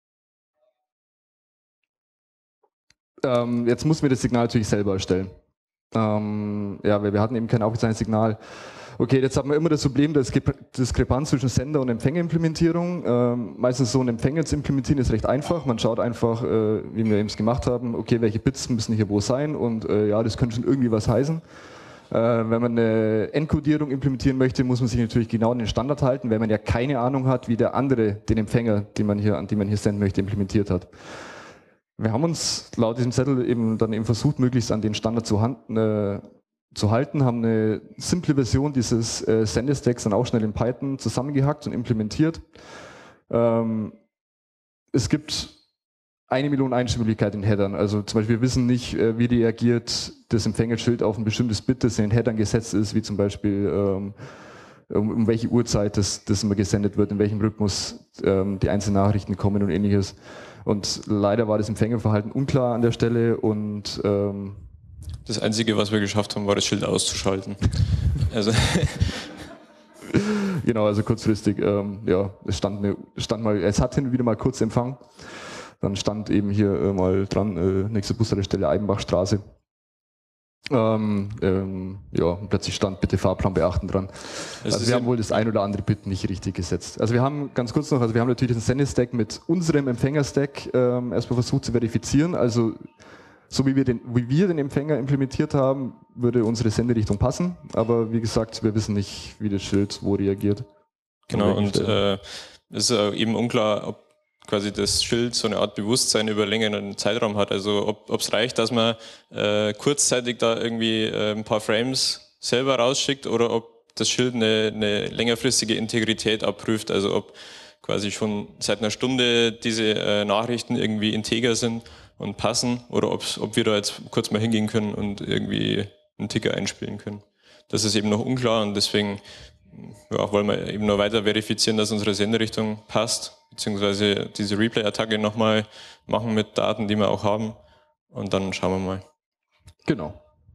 Ähm, jetzt mussten wir das Signal natürlich selber erstellen. Ähm, ja, weil wir hatten eben kein aufgezeichnetes Signal. Okay, jetzt haben wir immer das Problem der Diskrepanz zwischen Sender- und Empfängerimplementierung. Ähm, meistens so ein Empfänger zu implementieren ist recht einfach. Man schaut einfach, äh, wie wir eben es gemacht haben, okay, welche Bits müssen hier wo sein und äh, ja, das könnte schon irgendwie was heißen. Wenn man eine Endkodierung implementieren möchte, muss man sich natürlich genau an den Standard halten, weil man ja keine Ahnung hat, wie der andere den Empfänger, den man hier, an den man hier senden möchte, implementiert hat. Wir haben uns laut diesem Zettel eben dann eben versucht, möglichst an den Standard zu, hand, äh, zu halten, haben eine simple Version dieses äh, Sendestacks dann auch schnell in Python zusammengehackt und implementiert. Ähm, es gibt eine Million Einstellmöglichkeiten in Headern. Also zum Beispiel wir wissen nicht, wie reagiert das Empfängerschild auf ein bestimmtes Bit, das in den Headern gesetzt ist, wie zum Beispiel ähm, um, um welche Uhrzeit das, das immer gesendet wird, in welchem Rhythmus ähm, die einzelnen Nachrichten kommen und ähnliches. Und leider war das Empfängerverhalten unklar an der Stelle und ähm, das Einzige, was wir geschafft haben, war das Schild auszuschalten. Also genau, also kurzfristig, ähm, ja, es stand, eine, stand mal, es hat hin und wieder mal kurz Empfang. Dann stand eben hier äh, mal dran, äh, nächste Bushaltestelle Eibenbachstraße. Ähm, ähm, ja, und plötzlich stand bitte Fahrplan beachten dran. Das also wir haben wohl das ein oder andere Bit nicht richtig gesetzt. Also wir haben ganz kurz noch, also wir haben natürlich den Sendestack mit unserem Empfängerstack ähm, erstmal versucht zu verifizieren. Also so wie wir, den, wie wir den Empfänger implementiert haben, würde unsere Senderichtung passen. Aber wie gesagt, wir wissen nicht, wie das Schild wo reagiert. Genau, und äh, es ist äh, eben unklar, ob quasi das Schild so eine Art Bewusstsein über längeren Zeitraum hat. Also ob es reicht, dass man äh, kurzzeitig da irgendwie äh, ein paar Frames selber rausschickt oder ob das Schild eine, eine längerfristige Integrität abprüft. Also ob quasi schon seit einer Stunde diese äh, Nachrichten irgendwie integer sind und passen oder ob's, ob wir da jetzt kurz mal hingehen können und irgendwie einen Ticker einspielen können. Das ist eben noch unklar und deswegen ja, wollen wir eben noch weiter verifizieren, dass unsere Senderichtung passt, beziehungsweise diese Replay-Attacke nochmal machen mit Daten, die wir auch haben. Und dann schauen wir mal. Genau.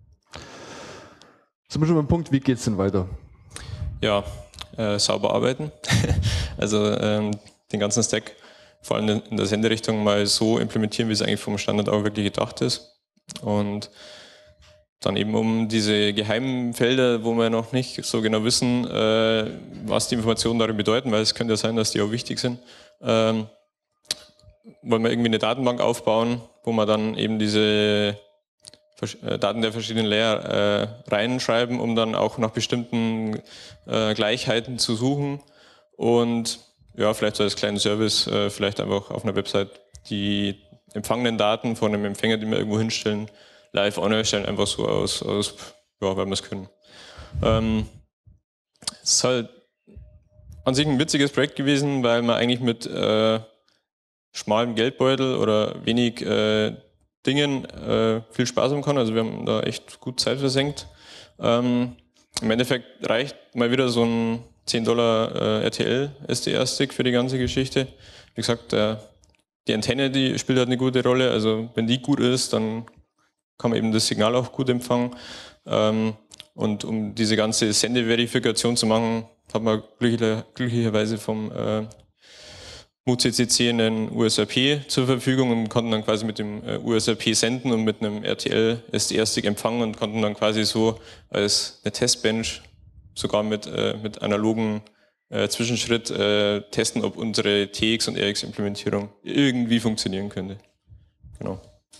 Sind wir schon beim Punkt, wie geht es denn weiter? Ja, äh, sauber arbeiten. also ähm, den ganzen Stack, vor allem in der Senderichtung, mal so implementieren, wie es eigentlich vom Standard auch wirklich gedacht ist. Und dann eben um diese geheimen Felder, wo wir noch nicht so genau wissen, äh, was die Informationen darin bedeuten, weil es könnte ja sein, dass die auch wichtig sind, ähm, wollen wir irgendwie eine Datenbank aufbauen, wo wir dann eben diese äh, Daten der verschiedenen Layer äh, reinschreiben, um dann auch nach bestimmten äh, Gleichheiten zu suchen und ja, vielleicht so als kleinen Service, äh, vielleicht einfach auf einer Website die empfangenen Daten von einem Empfänger, die wir irgendwo hinstellen, live online stellen, einfach so aus, aus ja, weil wir es können. Ähm, es ist halt an sich ein witziges Projekt gewesen, weil man eigentlich mit äh, schmalem Geldbeutel oder wenig äh, Dingen äh, viel Spaß haben kann. Also wir haben da echt gut Zeit versenkt. Ähm, Im Endeffekt reicht mal wieder so ein zehn Dollar äh, R T L-S D R-Stick für die ganze Geschichte. Wie gesagt, der, die Antenne, die spielt halt eine gute Rolle. Also wenn die gut ist, dann kann man eben das Signal auch gut empfangen. Ähm, und um diese ganze Sendeverifikation zu machen, hat man glücklicher, glücklicherweise vom äh, M U C C C einen U S R P zur Verfügung und konnten dann quasi mit dem äh, U S R P senden und mit einem R T L S D R-Stick empfangen und konnten dann quasi so als eine Testbench sogar mit, äh, mit analogen äh, Zwischenschritt äh, testen, ob unsere T X und R X-Implementierung irgendwie funktionieren könnte. Genau.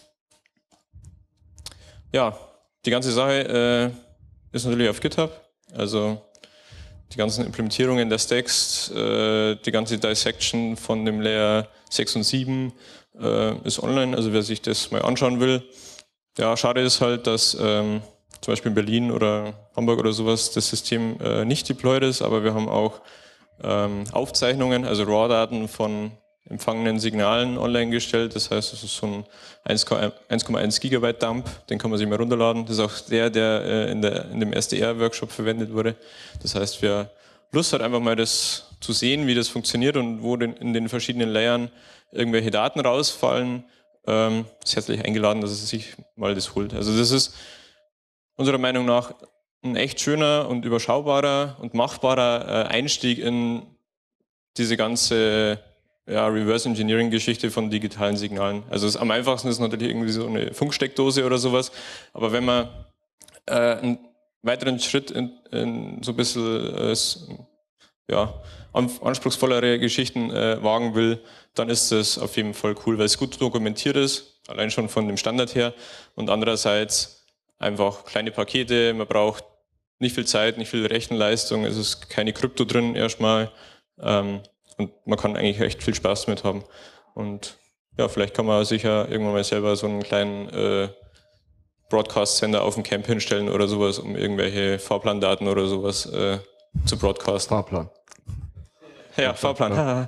Ja, die ganze Sache äh, ist natürlich auf GitHub, also die ganzen Implementierungen der Stacks, äh, die ganze Dissection von dem Layer sechs und sieben äh, ist online, also wer sich das mal anschauen will. Ja, schade ist halt, dass ähm, zum Beispiel in Berlin oder Hamburg oder sowas das System äh, nicht deployed ist, aber wir haben auch ähm, Aufzeichnungen, also RAW-Daten von empfangenen Signalen online gestellt. Das heißt, es ist so ein eins Komma eins Gigabyte Dump, den kann man sich mal runterladen. Das ist auch der, der äh, in, der, in dem S D R-Workshop verwendet wurde. Das heißt, wer Lust hat, einfach mal das zu sehen, wie das funktioniert und wo den, in den verschiedenen Layern irgendwelche Daten rausfallen, ähm, ist herzlich eingeladen, dass er sich mal das holt. Also das ist unserer Meinung nach ein echt schöner und überschaubarer und machbarer äh, Einstieg in diese ganze ja, Reverse Engineering Geschichte von digitalen Signalen. Also es, am einfachsten ist natürlich irgendwie so eine Funksteckdose oder sowas, aber wenn man äh, einen weiteren Schritt in, in so ein bisschen äh, ja, anspruchsvollere Geschichten äh, wagen will, dann ist das auf jeden Fall cool, weil es gut dokumentiert ist, allein schon von dem Standard her, und andererseits einfach kleine Pakete, man braucht nicht viel Zeit, nicht viel Rechenleistung, es ist keine Krypto drin erstmal, ähm, und man kann eigentlich echt viel Spaß damit haben. Und ja, vielleicht kann man sicher irgendwann mal selber so einen kleinen äh, Broadcast-Sender auf dem Camp hinstellen oder sowas, um irgendwelche Fahrplandaten oder sowas äh, zu broadcasten. Fahrplan. Ja, Fahrplan. Ja.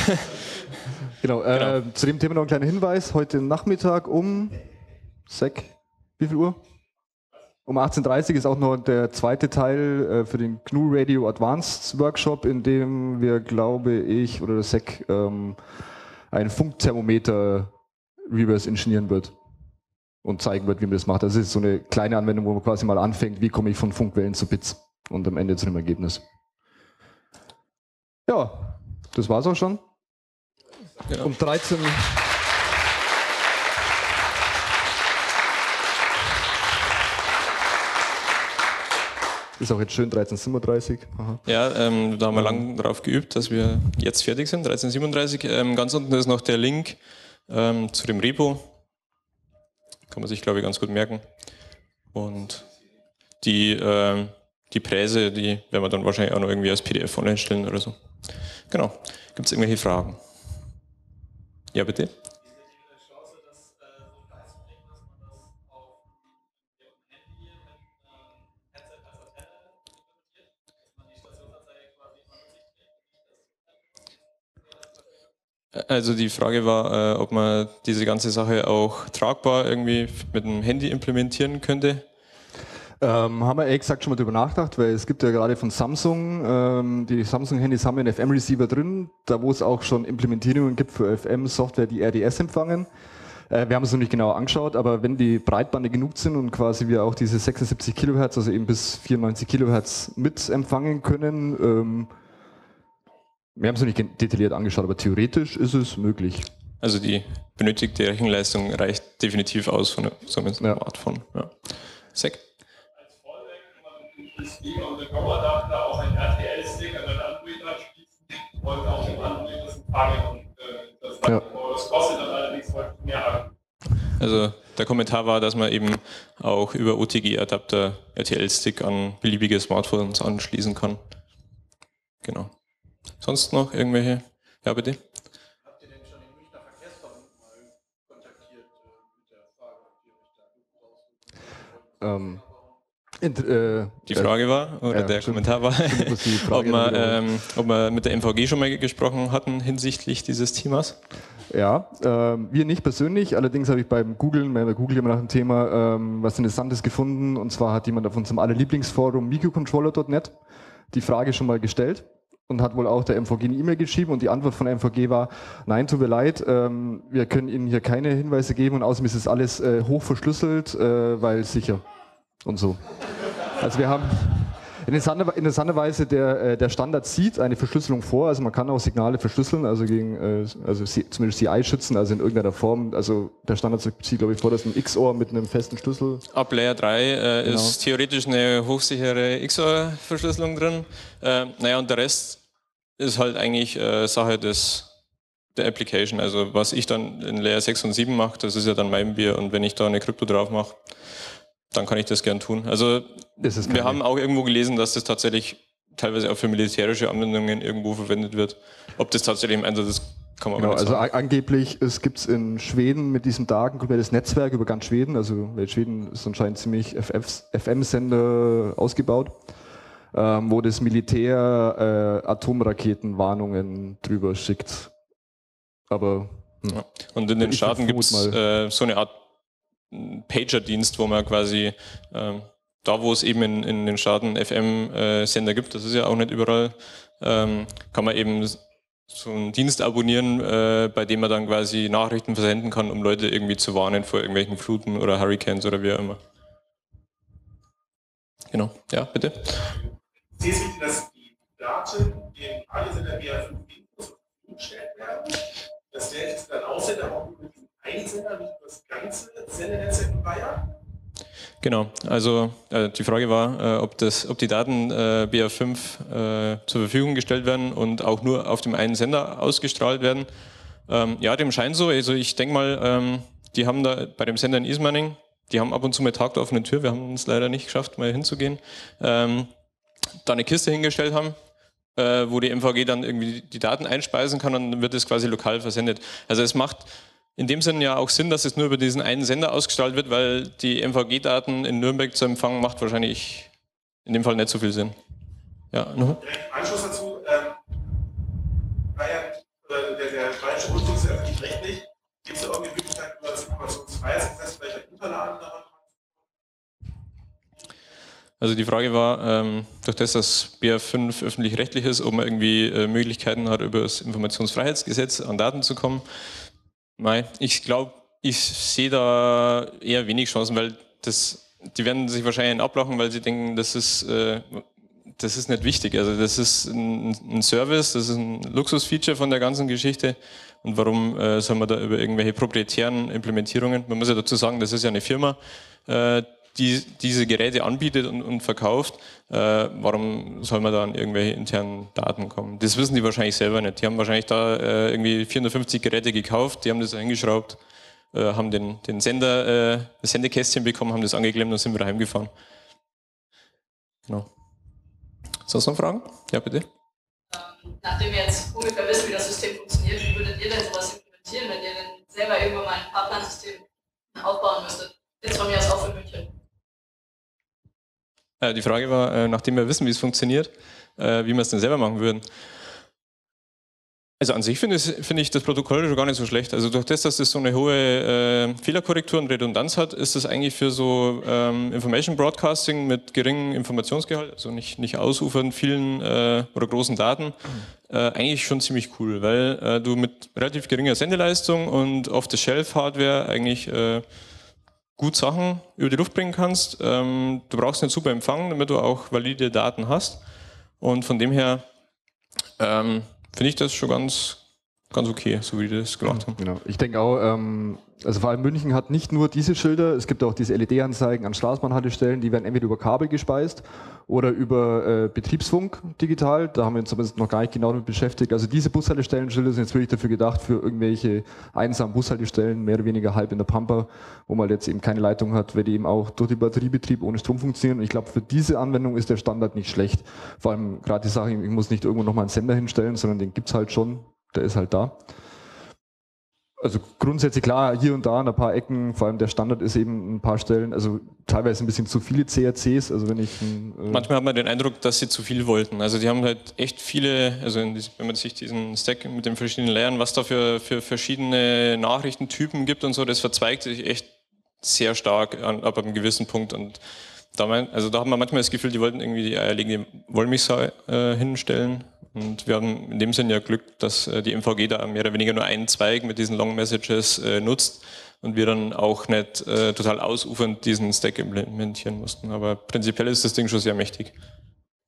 genau, äh, genau. Zu dem Thema noch ein kleiner Hinweis. Heute Nachmittag um Sek, wie viel Uhr? Um achtzehn Uhr dreißig ist auch noch der zweite Teil äh, für den G N U Radio Advanced Workshop, in dem wir, glaube ich, oder der Sek ähm, ein Funkthermometer reverse engineeren wird und zeigen wird, wie man das macht. Das ist so eine kleine Anwendung, wo man quasi mal anfängt, wie komme ich von Funkwellen zu Bits und am Ende zu einem Ergebnis. Ja, das war's auch schon. Genau. Um dreizehn Uhr. Ist auch jetzt schön, dreizehn Uhr siebenunddreißig. Aha. Ja, ähm, da haben wir lange darauf geübt, dass wir jetzt fertig sind, dreizehn Uhr siebenunddreißig. Ähm, ganz unten ist noch der Link ähm, zu dem Repo. Kann man sich, glaube ich, ganz gut merken. Und die, ähm, die Präse, die werden wir dann wahrscheinlich auch noch irgendwie als P D F online stellen oder so. Genau. Gibt es irgendwelche Fragen? Ja, bitte? Also die Frage war, äh, ob man diese ganze Sache auch tragbar irgendwie mit dem Handy implementieren könnte. Ähm, haben wir ehrlich gesagt schon mal drüber nachgedacht, weil es gibt ja gerade von Samsung, ähm, die Samsung-Handys haben ja einen F M-Receiver drin, da wo es auch schon Implementierungen gibt für F M-Software, die R D S empfangen. Äh, wir haben es noch nicht genau angeschaut, aber wenn die breitbandig genug sind und quasi wir auch diese sechsundsiebzig Kilohertz, also eben bis vierundneunzig Kilohertz mit empfangen können, ähm, wir haben es noch nicht detailliert angeschaut, aber theoretisch ist es möglich. Also die benötigte Rechenleistung reicht definitiv aus von so einem Smartphone. Ja. Ja. Sek? Als Fallback kann man mit dem U S B und der Power-Adapter auch einen R T L-Stick an den Android anschließen und auch dem Android das empfangen. Und äh, das, ja. das kostet dann allerdings deutlich mehr an. Also der Kommentar war, dass man eben auch über O T G-Adapter R T L-Stick an beliebige Smartphones anschließen kann. Genau. Sonst noch irgendwelche? Ja, bitte? Habt ihr denn schon den Münchner Verkehrsverbund mal kontaktiert mit der Frage, ob ihr euch Ähm, da äh, Die Frage war, oder ja, der stimmt. Kommentar war, ob wir ähm, ob wir mit der M V G schon mal gesprochen hatten hinsichtlich dieses Themas? Ja, äh, wir nicht persönlich, allerdings habe ich beim Googlen, bei Google immer nach dem Thema ähm, was Interessantes gefunden, und zwar hat jemand auf unserem allerlieblingsforum microcontroller punkt net die Frage schon mal gestellt und hat wohl auch der M V G eine E-Mail geschrieben, und die Antwort von der M V G war: Nein, tut mir leid, ähm, wir können Ihnen hier keine Hinweise geben und außerdem ist es alles äh, hoch verschlüsselt, äh, weil sicher und so. Also wir haben, Interessanter, interessanterweise, der, der Standard sieht eine Verschlüsselung vor, also man kann auch Signale verschlüsseln, also gegen also zumindest C I schützen, also in irgendeiner Form. Also der Standard sieht, glaube ich, vor, dass ein X O R mit einem festen Schlüssel. Ab Layer drei äh, genau. ist theoretisch eine hochsichere X O R-Verschlüsselung drin. Äh, naja, und der Rest ist halt eigentlich äh, Sache des, der Application. Also was ich dann in Layer sechs und sieben mache, das ist ja dann mein Bier. Und wenn ich da eine Krypto drauf mache, dann kann ich das gern tun. Also wir haben auch irgendwo gelesen, dass das tatsächlich teilweise auch für militärische Anwendungen irgendwo verwendet wird. Ob das tatsächlich im Einsatz ist, kann man genau, aber nicht sagen. Also angeblich gibt es in Schweden mit diesem Daten komplettes Netzwerk über ganz Schweden. Also Schweden ist anscheinend ziemlich F M-Sender ausgebaut, ähm, wo das Militär äh, Atomraketenwarnungen drüber schickt. Aber hm. ja. Und in den ich Staaten gibt es äh, so eine Art Pager-Dienst, wo man quasi ähm, da, wo es eben in, in den Staaten F M-Sender gibt, das ist ja auch nicht überall, ähm, kann man eben so einen Dienst abonnieren, äh, bei dem man dann quasi Nachrichten versenden kann, um Leute irgendwie zu warnen vor irgendwelchen Fluten oder Hurricanes oder wie auch immer. Genau, ja, bitte. Sie sehen, dass die Daten in alle Sender via fünf Infos zur Verfügung gestellt werden. Das Geld ist dann Aussender auch über diesen einen Sender, nicht über das ganze Sendenetzwerk in Bayern? Genau, also äh, die Frage war, äh, ob, das, ob die Daten äh, B A fünf äh, zur Verfügung gestellt werden und auch nur auf dem einen Sender ausgestrahlt werden. Ähm, ja, dem scheint so. Also ich denke mal, ähm, die haben da bei dem Sender in Ismaning, die haben ab und zu mal Tag der offenen Tür, wir haben es leider nicht geschafft, mal hinzugehen, ähm, da eine Kiste hingestellt haben, äh, wo die M V G dann irgendwie die Daten einspeisen kann und dann wird es quasi lokal versendet. Also es macht in dem Sinne ja auch Sinn, dass es nur über diesen einen Sender ausgestrahlt wird, weil die M V G-Daten in Nürnberg zu empfangen, macht wahrscheinlich in dem Fall nicht so viel Sinn. Ja, noch? Direkt Anschluss dazu, ähm, Bayern, äh, der, der Bayerische Rundfunk ist ja öffentlich-rechtlich. Gibt es da irgendwie Möglichkeiten, über das Informationsfreiheitsgesetz welche Unterlagen daran? Also die Frage war, ähm, durch das, dass B A fünf öffentlich-rechtlich ist, ob man irgendwie äh, Möglichkeiten hat, über das Informationsfreiheitsgesetz an Daten zu kommen. Nein, ich glaube, ich sehe da eher wenig Chancen, weil das, die werden sich wahrscheinlich ablachen, weil sie denken, das ist, äh, das ist nicht wichtig. Also das ist ein, ein Service, das ist ein Luxusfeature von der ganzen Geschichte. Und warum äh, soll man da über irgendwelche proprietären Implementierungen, man muss ja dazu sagen, das ist ja eine Firma, äh, die diese Geräte anbietet und, und verkauft, äh, warum soll man da an irgendwelche internen Daten kommen? Das wissen die wahrscheinlich selber nicht. Die haben wahrscheinlich da äh, irgendwie vierhundertfünfzig Geräte gekauft, die haben das eingeschraubt, äh, haben den, den Sender, äh, das Sendekästchen bekommen, haben das angeklemmt und sind wieder heimgefahren. Genau. Sonst noch Fragen? Ja, bitte. Ähm, nachdem wir jetzt ungefähr wissen, wie das System funktioniert, wie würdet ihr denn sowas implementieren, wenn ihr denn selber irgendwann mal ein Fahrplansystem aufbauen müsstet? Jetzt von mir aus auch für München. Die Frage war, nachdem wir wissen, wie es funktioniert, wie wir es denn selber machen würden. Also an sich finde ich, find ich das Protokoll schon gar nicht so schlecht. Also durch das, dass das so eine hohe äh, Fehlerkorrektur und Redundanz hat, ist das eigentlich für so ähm, Information Broadcasting mit geringem Informationsgehalt, also nicht, nicht ausufernd vielen äh, oder großen Daten, äh, eigentlich schon ziemlich cool, weil äh, du mit relativ geringer Sendeleistung und Off-the-Shelf-Hardware eigentlich äh, gut Sachen über die Luft bringen kannst. Ähm, du brauchst einen super Empfang, damit du auch valide Daten hast. Und von dem her ähm, finde ich das schon ganz, ganz okay, so wie die das gemacht haben. Genau. Ich denke auch, ähm, also vor allem München hat nicht nur diese Schilder, es gibt auch diese L E D-Anzeigen an Straßenbahnhaltestellen, die werden entweder über Kabel gespeist oder über äh, Betriebsfunk digital. Da haben wir uns zumindest noch gar nicht genau damit beschäftigt. Also diese Bushaltestellenschilder sind jetzt wirklich dafür gedacht, für irgendwelche einsamen Bushaltestellen, mehr oder weniger halb in der Pampa, wo man jetzt eben keine Leitung hat, weil die eben auch durch den Batteriebetrieb ohne Strom funktionieren. Und ich glaube, für diese Anwendung ist der Standard nicht schlecht. Vor allem gerade die Sache, ich muss nicht irgendwo nochmal einen Sender hinstellen, sondern den gibt's halt schon, der ist halt da. Also grundsätzlich klar, hier und da an ein paar Ecken, vor allem der Standard ist eben ein paar Stellen, also teilweise ein bisschen zu viele C R Cs, also wenn ich... Äh Manchmal hat man den Eindruck, dass sie zu viel wollten. Also die haben halt echt viele, also wenn man sich diesen Stack mit den verschiedenen Layern, was da für, für verschiedene Nachrichtentypen gibt und so, das verzweigt sich echt sehr stark an, ab einem gewissen Punkt. Und da, mein, also da hat man manchmal das Gefühl, die wollten irgendwie die eierlegende Wollmilchsau äh, hinstellen. Und wir haben in dem Sinn ja Glück, dass äh, die M V G da mehr oder weniger nur einen Zweig mit diesen Long Messages äh, nutzt und wir dann auch nicht äh, total ausufernd diesen Stack implementieren mussten. Aber prinzipiell ist das Ding schon sehr mächtig.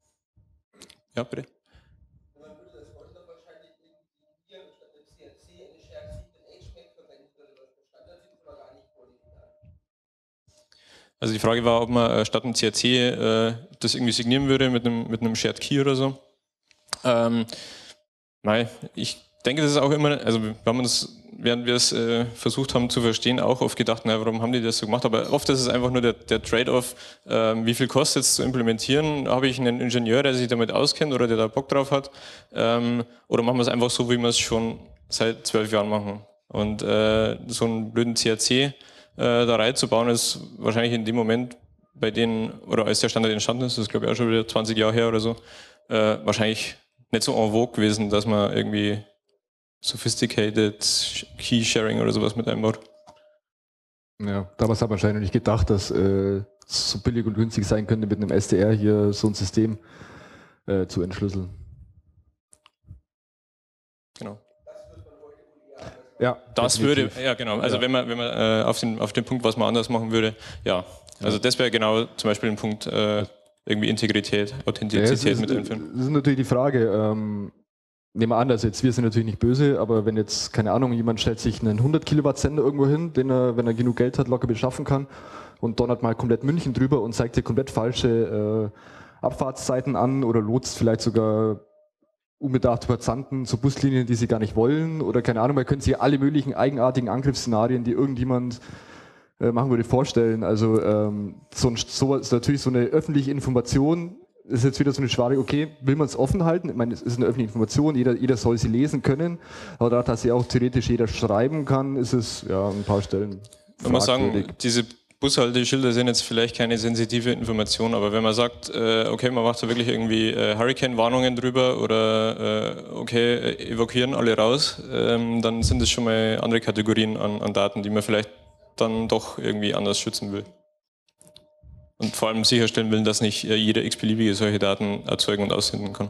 Ja, bitte. Man würde das heute wahrscheinlich irgendwie hier statt dem C R C eine Shared Seed in H M A C verwenden würde, was der Standard ist, aber gar nicht vorliegen kann. Also die Frage war, ob man äh, statt einem C R C äh, das irgendwie signieren würde mit einem, mit einem Shared Key oder so. Ähm, nein, ich denke, das ist auch immer, also wenn man das, während wir es äh, versucht haben zu verstehen, auch oft gedacht, na, warum haben die das so gemacht? Aber oft ist es einfach nur der, der Trade-off, äh, wie viel kostet es zu implementieren? Habe ich einen Ingenieur, der sich damit auskennt oder der da Bock drauf hat? Ähm, oder machen wir es einfach so, wie wir es schon seit zwölf Jahren machen? Und äh, so einen blöden C R C äh, da reinzubauen, ist wahrscheinlich in dem Moment, bei denen, oder als der Standard entstanden ist, das ist glaube ich auch schon wieder zwanzig Jahre her oder so, äh, wahrscheinlich nicht so en vogue gewesen, dass man irgendwie sophisticated Key-Sharing oder sowas mit einbaut. Ja, damals hat man wahrscheinlich nicht gedacht, dass äh, es so billig und günstig sein könnte, mit einem S D R hier so ein System äh, zu entschlüsseln. Genau. Ja, das definitiv. würde, ja genau, also Ja. wenn man, wenn man äh, auf, den, auf den Punkt, was man anders machen würde, ja. Also das wäre genau zum Beispiel ein Punkt, äh, irgendwie Integrität, Authentizität Ja, es ist, mit einführen. Das ist natürlich die Frage, ähm, nehmen wir an, dass jetzt, wir sind natürlich nicht böse, aber wenn jetzt, keine Ahnung, jemand stellt sich einen hundert Kilowatt Sender irgendwo hin, den er, wenn er genug Geld hat, locker beschaffen kann und donnert mal komplett München drüber und zeigt dir komplett falsche äh, Abfahrtszeiten an oder lotst vielleicht sogar unbedachte Passanten zu Buslinien, die sie gar nicht wollen oder keine Ahnung, man könnte sich alle möglichen eigenartigen Angriffsszenarien, die irgendjemand äh, machen würde, vorstellen. Also ähm, so, ein, so ist natürlich so eine öffentliche Information, ist jetzt wieder so eine Frage, okay, will man es offen halten? Ich meine, es ist eine öffentliche Information, jeder, jeder soll sie lesen können, aber da, dass sie auch theoretisch jeder schreiben kann, ist es ja an ein paar Stellen Wenn man sagen, fragwürdig. diese Bushalteschilder sind jetzt vielleicht keine sensitive Information, aber wenn man sagt, äh, okay, man macht da wirklich irgendwie äh, Hurricane-Warnungen drüber oder äh, okay, äh, evakuieren alle raus, ähm, dann sind das schon mal andere Kategorien an, an Daten, die man vielleicht dann doch irgendwie anders schützen will. Und vor allem sicherstellen will, dass nicht äh, jeder x-beliebige solche Daten erzeugen und aussenden kann.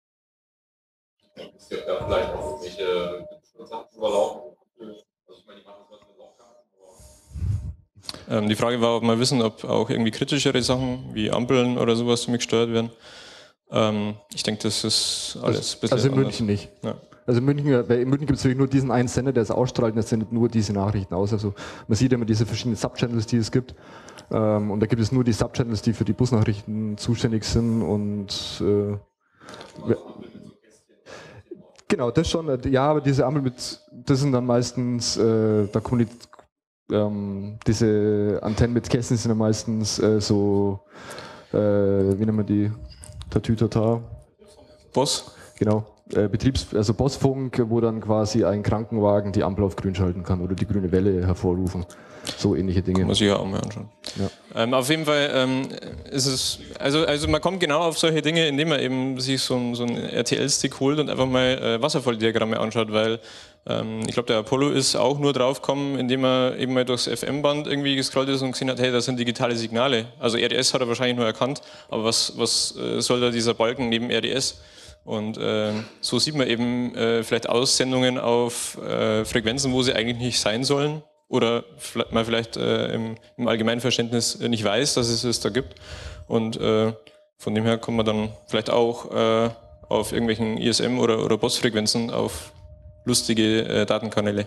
Es gibt da vielleicht auch irgendwelche Sachen überlaufen. Also ich meine, die machen das mit Laufkarten. Ähm, die Frage war, ob wir wissen, ob auch irgendwie kritischere Sachen wie Ampeln oder sowas damit gesteuert werden. Ähm, ich denke, das ist alles ein bisschen Also in anders. München nicht. Ja. Also in München, weil in München gibt es wirklich nur diesen einen Sender, der es ausstrahlt, und das sendet nur diese Nachrichten aus. Also man sieht immer diese verschiedenen Subchannels, die es gibt. Ähm, und da gibt es nur die Subchannels, die für die Busnachrichten zuständig sind. Und äh, ja. Genau, das schon. Ja, aber diese Ampel mit, das sind dann meistens, äh, da kommuniziert ähm, diese Antennen mit Kästen sind dann meistens äh, so, äh, wie nennt man die? Tatütata. Boss? Genau. Äh, Betriebs-, also Bossfunk, wo dann quasi ein Krankenwagen die Ampel auf grün schalten kann oder die grüne Welle hervorrufen. So ähnliche Dinge. Muss ich ja auch mal anschauen. Ja. Ähm, auf jeden Fall ähm, ist es, also, also man kommt genau auf solche Dinge, indem man eben sich so ein, so ein R T L-Stick holt und einfach mal äh, Wasserfalldiagramme anschaut, weil ähm, ich glaube, der Apollo ist auch nur draufgekommen, indem er eben mal durchs F M-Band irgendwie gescrollt ist und gesehen hat, hey, das sind digitale Signale. Also R D S hat er wahrscheinlich nur erkannt, aber was, was äh, soll da dieser Balken neben R D S? Und äh, so sieht man eben äh, vielleicht Aussendungen auf äh, Frequenzen, wo sie eigentlich nicht sein sollen. Oder man vielleicht äh, im, im Allgemeinverständnis nicht weiß, dass es es da gibt. Und äh, von dem her kommt man dann vielleicht auch äh, auf irgendwelchen I S M- oder, oder B O S-Frequenzen auf lustige äh, Datenkanäle.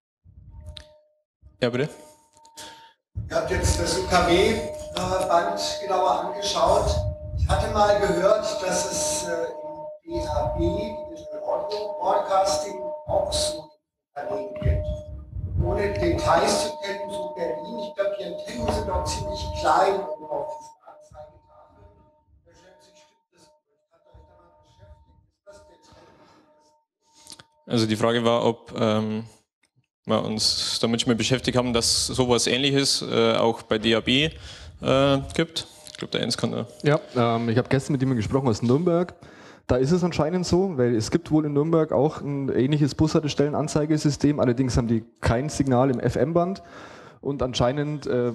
Ja, bitte? Ihr habt jetzt das U K W-Band genauer angeschaut. Ich hatte mal gehört, dass es äh, im D A B, Digital Audio Broadcasting, auch so Kanäle gibt. Ohne Details zu kennen, so Berlin, ich glaube, die Antennen sind noch ziemlich klein oben auf diesen Anzeigetafeln. Da schätze ich, stimmt das nicht. Hat euch damit beschäftigt? Ist das der Trend? Also die Frage war, ob ähm, wir uns damit schon mal beschäftigt haben, dass sowas Ähnliches äh, auch bei D A B äh, gibt. Ich glaube, der Jens kann da. Ja, ähm, ich habe gestern mit jemandem gesprochen aus Nürnberg. Da ist es anscheinend so, weil es gibt wohl in Nürnberg auch ein ähnliches Bushaltestellenanzeigesystem, allerdings haben die kein Signal im F M-Band und anscheinend... Äh,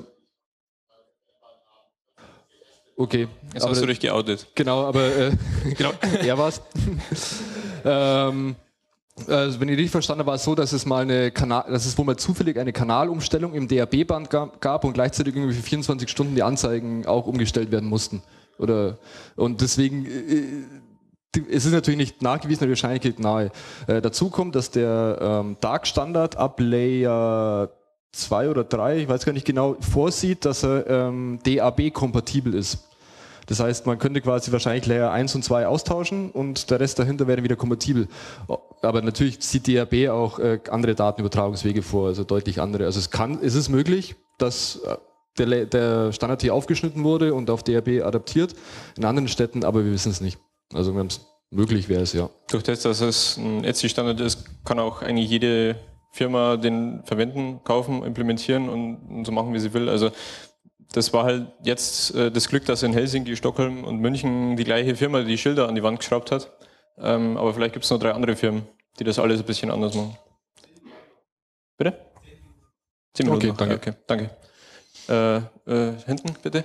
okay. Jetzt hast du dich geoutet. Genau, aber äh, genau, er war's. ähm, also wenn ich richtig verstanden habe, war es so, dass es mal eine Kanal, dass es wohl mal zufällig eine Kanalumstellung im D A B-Band gab und gleichzeitig irgendwie für vierundzwanzig Stunden die Anzeigen auch umgestellt werden mussten. Oder und deswegen... Äh, die, es ist natürlich nicht nachgewiesen, aber die Wahrscheinlichkeit nahe. Äh, dazu kommt, dass der ähm, Dark-Standard ab Layer zwei oder drei, ich weiß gar nicht genau, vorsieht, dass er ähm, D A B-kompatibel ist. Das heißt, man könnte quasi wahrscheinlich Layer eins und zwei austauschen und der Rest dahinter wäre wieder kompatibel. Aber natürlich sieht D A B auch äh, andere Datenübertragungswege vor, also deutlich andere. Also es kann, es ist möglich, dass äh, der, der Standard hier aufgeschnitten wurde und auf D A B adaptiert in anderen Städten, aber wir wissen es nicht. Also ganz möglich wäre es, ja. Durch das, dass es ein Etsy-Standard ist, kann auch eigentlich jede Firma den verwenden, kaufen, implementieren und, und so machen, wie sie will. Also das war halt jetzt äh, das Glück, dass in Helsinki, Stockholm und München die gleiche Firma die Schilder an die Wand geschraubt hat. Ähm, aber vielleicht gibt es noch drei andere Firmen, die das alles ein bisschen anders machen. Bitte? Zehn Minuten. Okay, danke. Okay, danke. Äh, äh, hinten, bitte.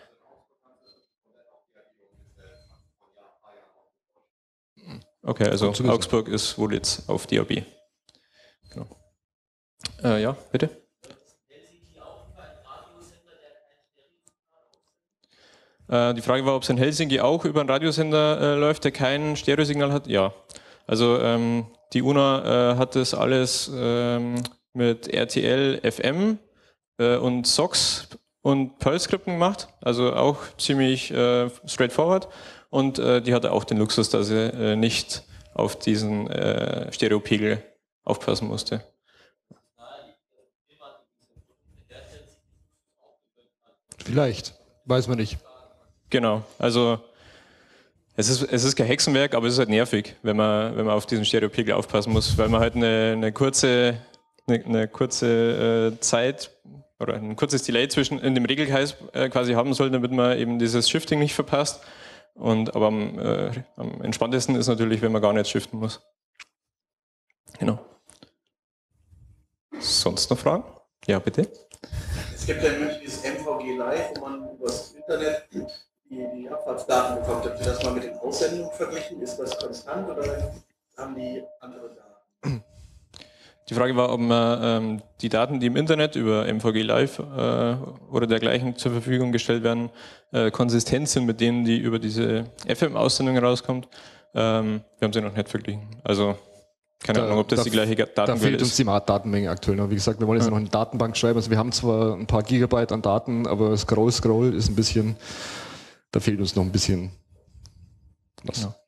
Okay, also Augsburg ist wohl jetzt auf D A B. Genau. Äh, ja, bitte. Die Frage war, ob es in Helsinki auch über einen Radiosender äh, läuft, der kein Stereosignal hat. Ja, also ähm, die U N A äh, hat das alles ähm, mit R T L F M äh, und S O X und Perl-Skripten gemacht, also auch ziemlich äh, straightforward. Und äh, die hatte auch den Luxus, dass sie äh, nicht auf diesen äh, Stereopegel aufpassen musste. Vielleicht, weiß man nicht. Genau, also es ist, es ist kein Hexenwerk, aber es ist halt nervig, wenn man, wenn man auf diesen Stereopegel aufpassen muss, weil man halt eine, eine kurze, eine, eine kurze äh, Zeit oder ein kurzes Delay zwischen in dem Regelkreis äh, quasi haben soll, damit man eben dieses Shifting nicht verpasst. Und, aber am, äh, am entspanntesten ist natürlich, wenn man gar nicht shiften muss. Genau. Sonst noch Fragen? Ja, bitte. Es gibt ja in München dieses M V G Live, wo man über das Internet die, die Abfahrtsdaten bekommt. Habt ihr das mal mit den Aussendungen verglichen? Ist das konstant oder haben die andere Daten? Die Frage war, ob man ähm, die Daten, die im Internet über M V G Live äh, oder dergleichen zur Verfügung gestellt werden, äh, konsistent sind mit denen, die über diese F M-Aussendung rauskommt. Ähm, wir haben sie noch nicht verglichen. Also keine da, Ahnung, ob das da, die gleiche Datenquelle ist. Da fehlt uns die Datenmenge aktuell noch. Wie gesagt, wir wollen jetzt ja noch eine Datenbank schreiben. Also wir haben zwar ein paar Gigabyte an Daten, aber Scroll, Scroll ist ein bisschen, da fehlt uns noch ein bisschen was. Ja.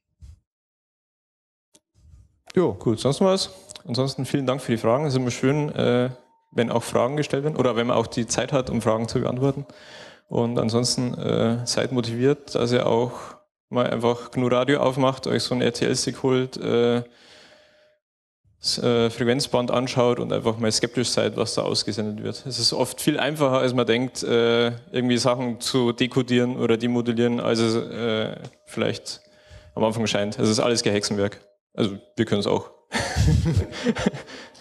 Jo, gut, sonst noch was? Ansonsten vielen Dank für die Fragen. Es ist immer schön, äh, wenn auch Fragen gestellt werden oder wenn man auch die Zeit hat, um Fragen zu beantworten. Und ansonsten äh, seid motiviert, dass ihr auch mal einfach G N U Radio aufmacht, euch so einen R T L-Stick holt, äh, das äh, Frequenzband anschaut und einfach mal skeptisch seid, was da ausgesendet wird. Es ist oft viel einfacher, als man denkt, äh, irgendwie Sachen zu dekodieren oder demodellieren, als es äh, vielleicht am Anfang scheint. Es ist alles Gehexenwerk. Also wir können es auch.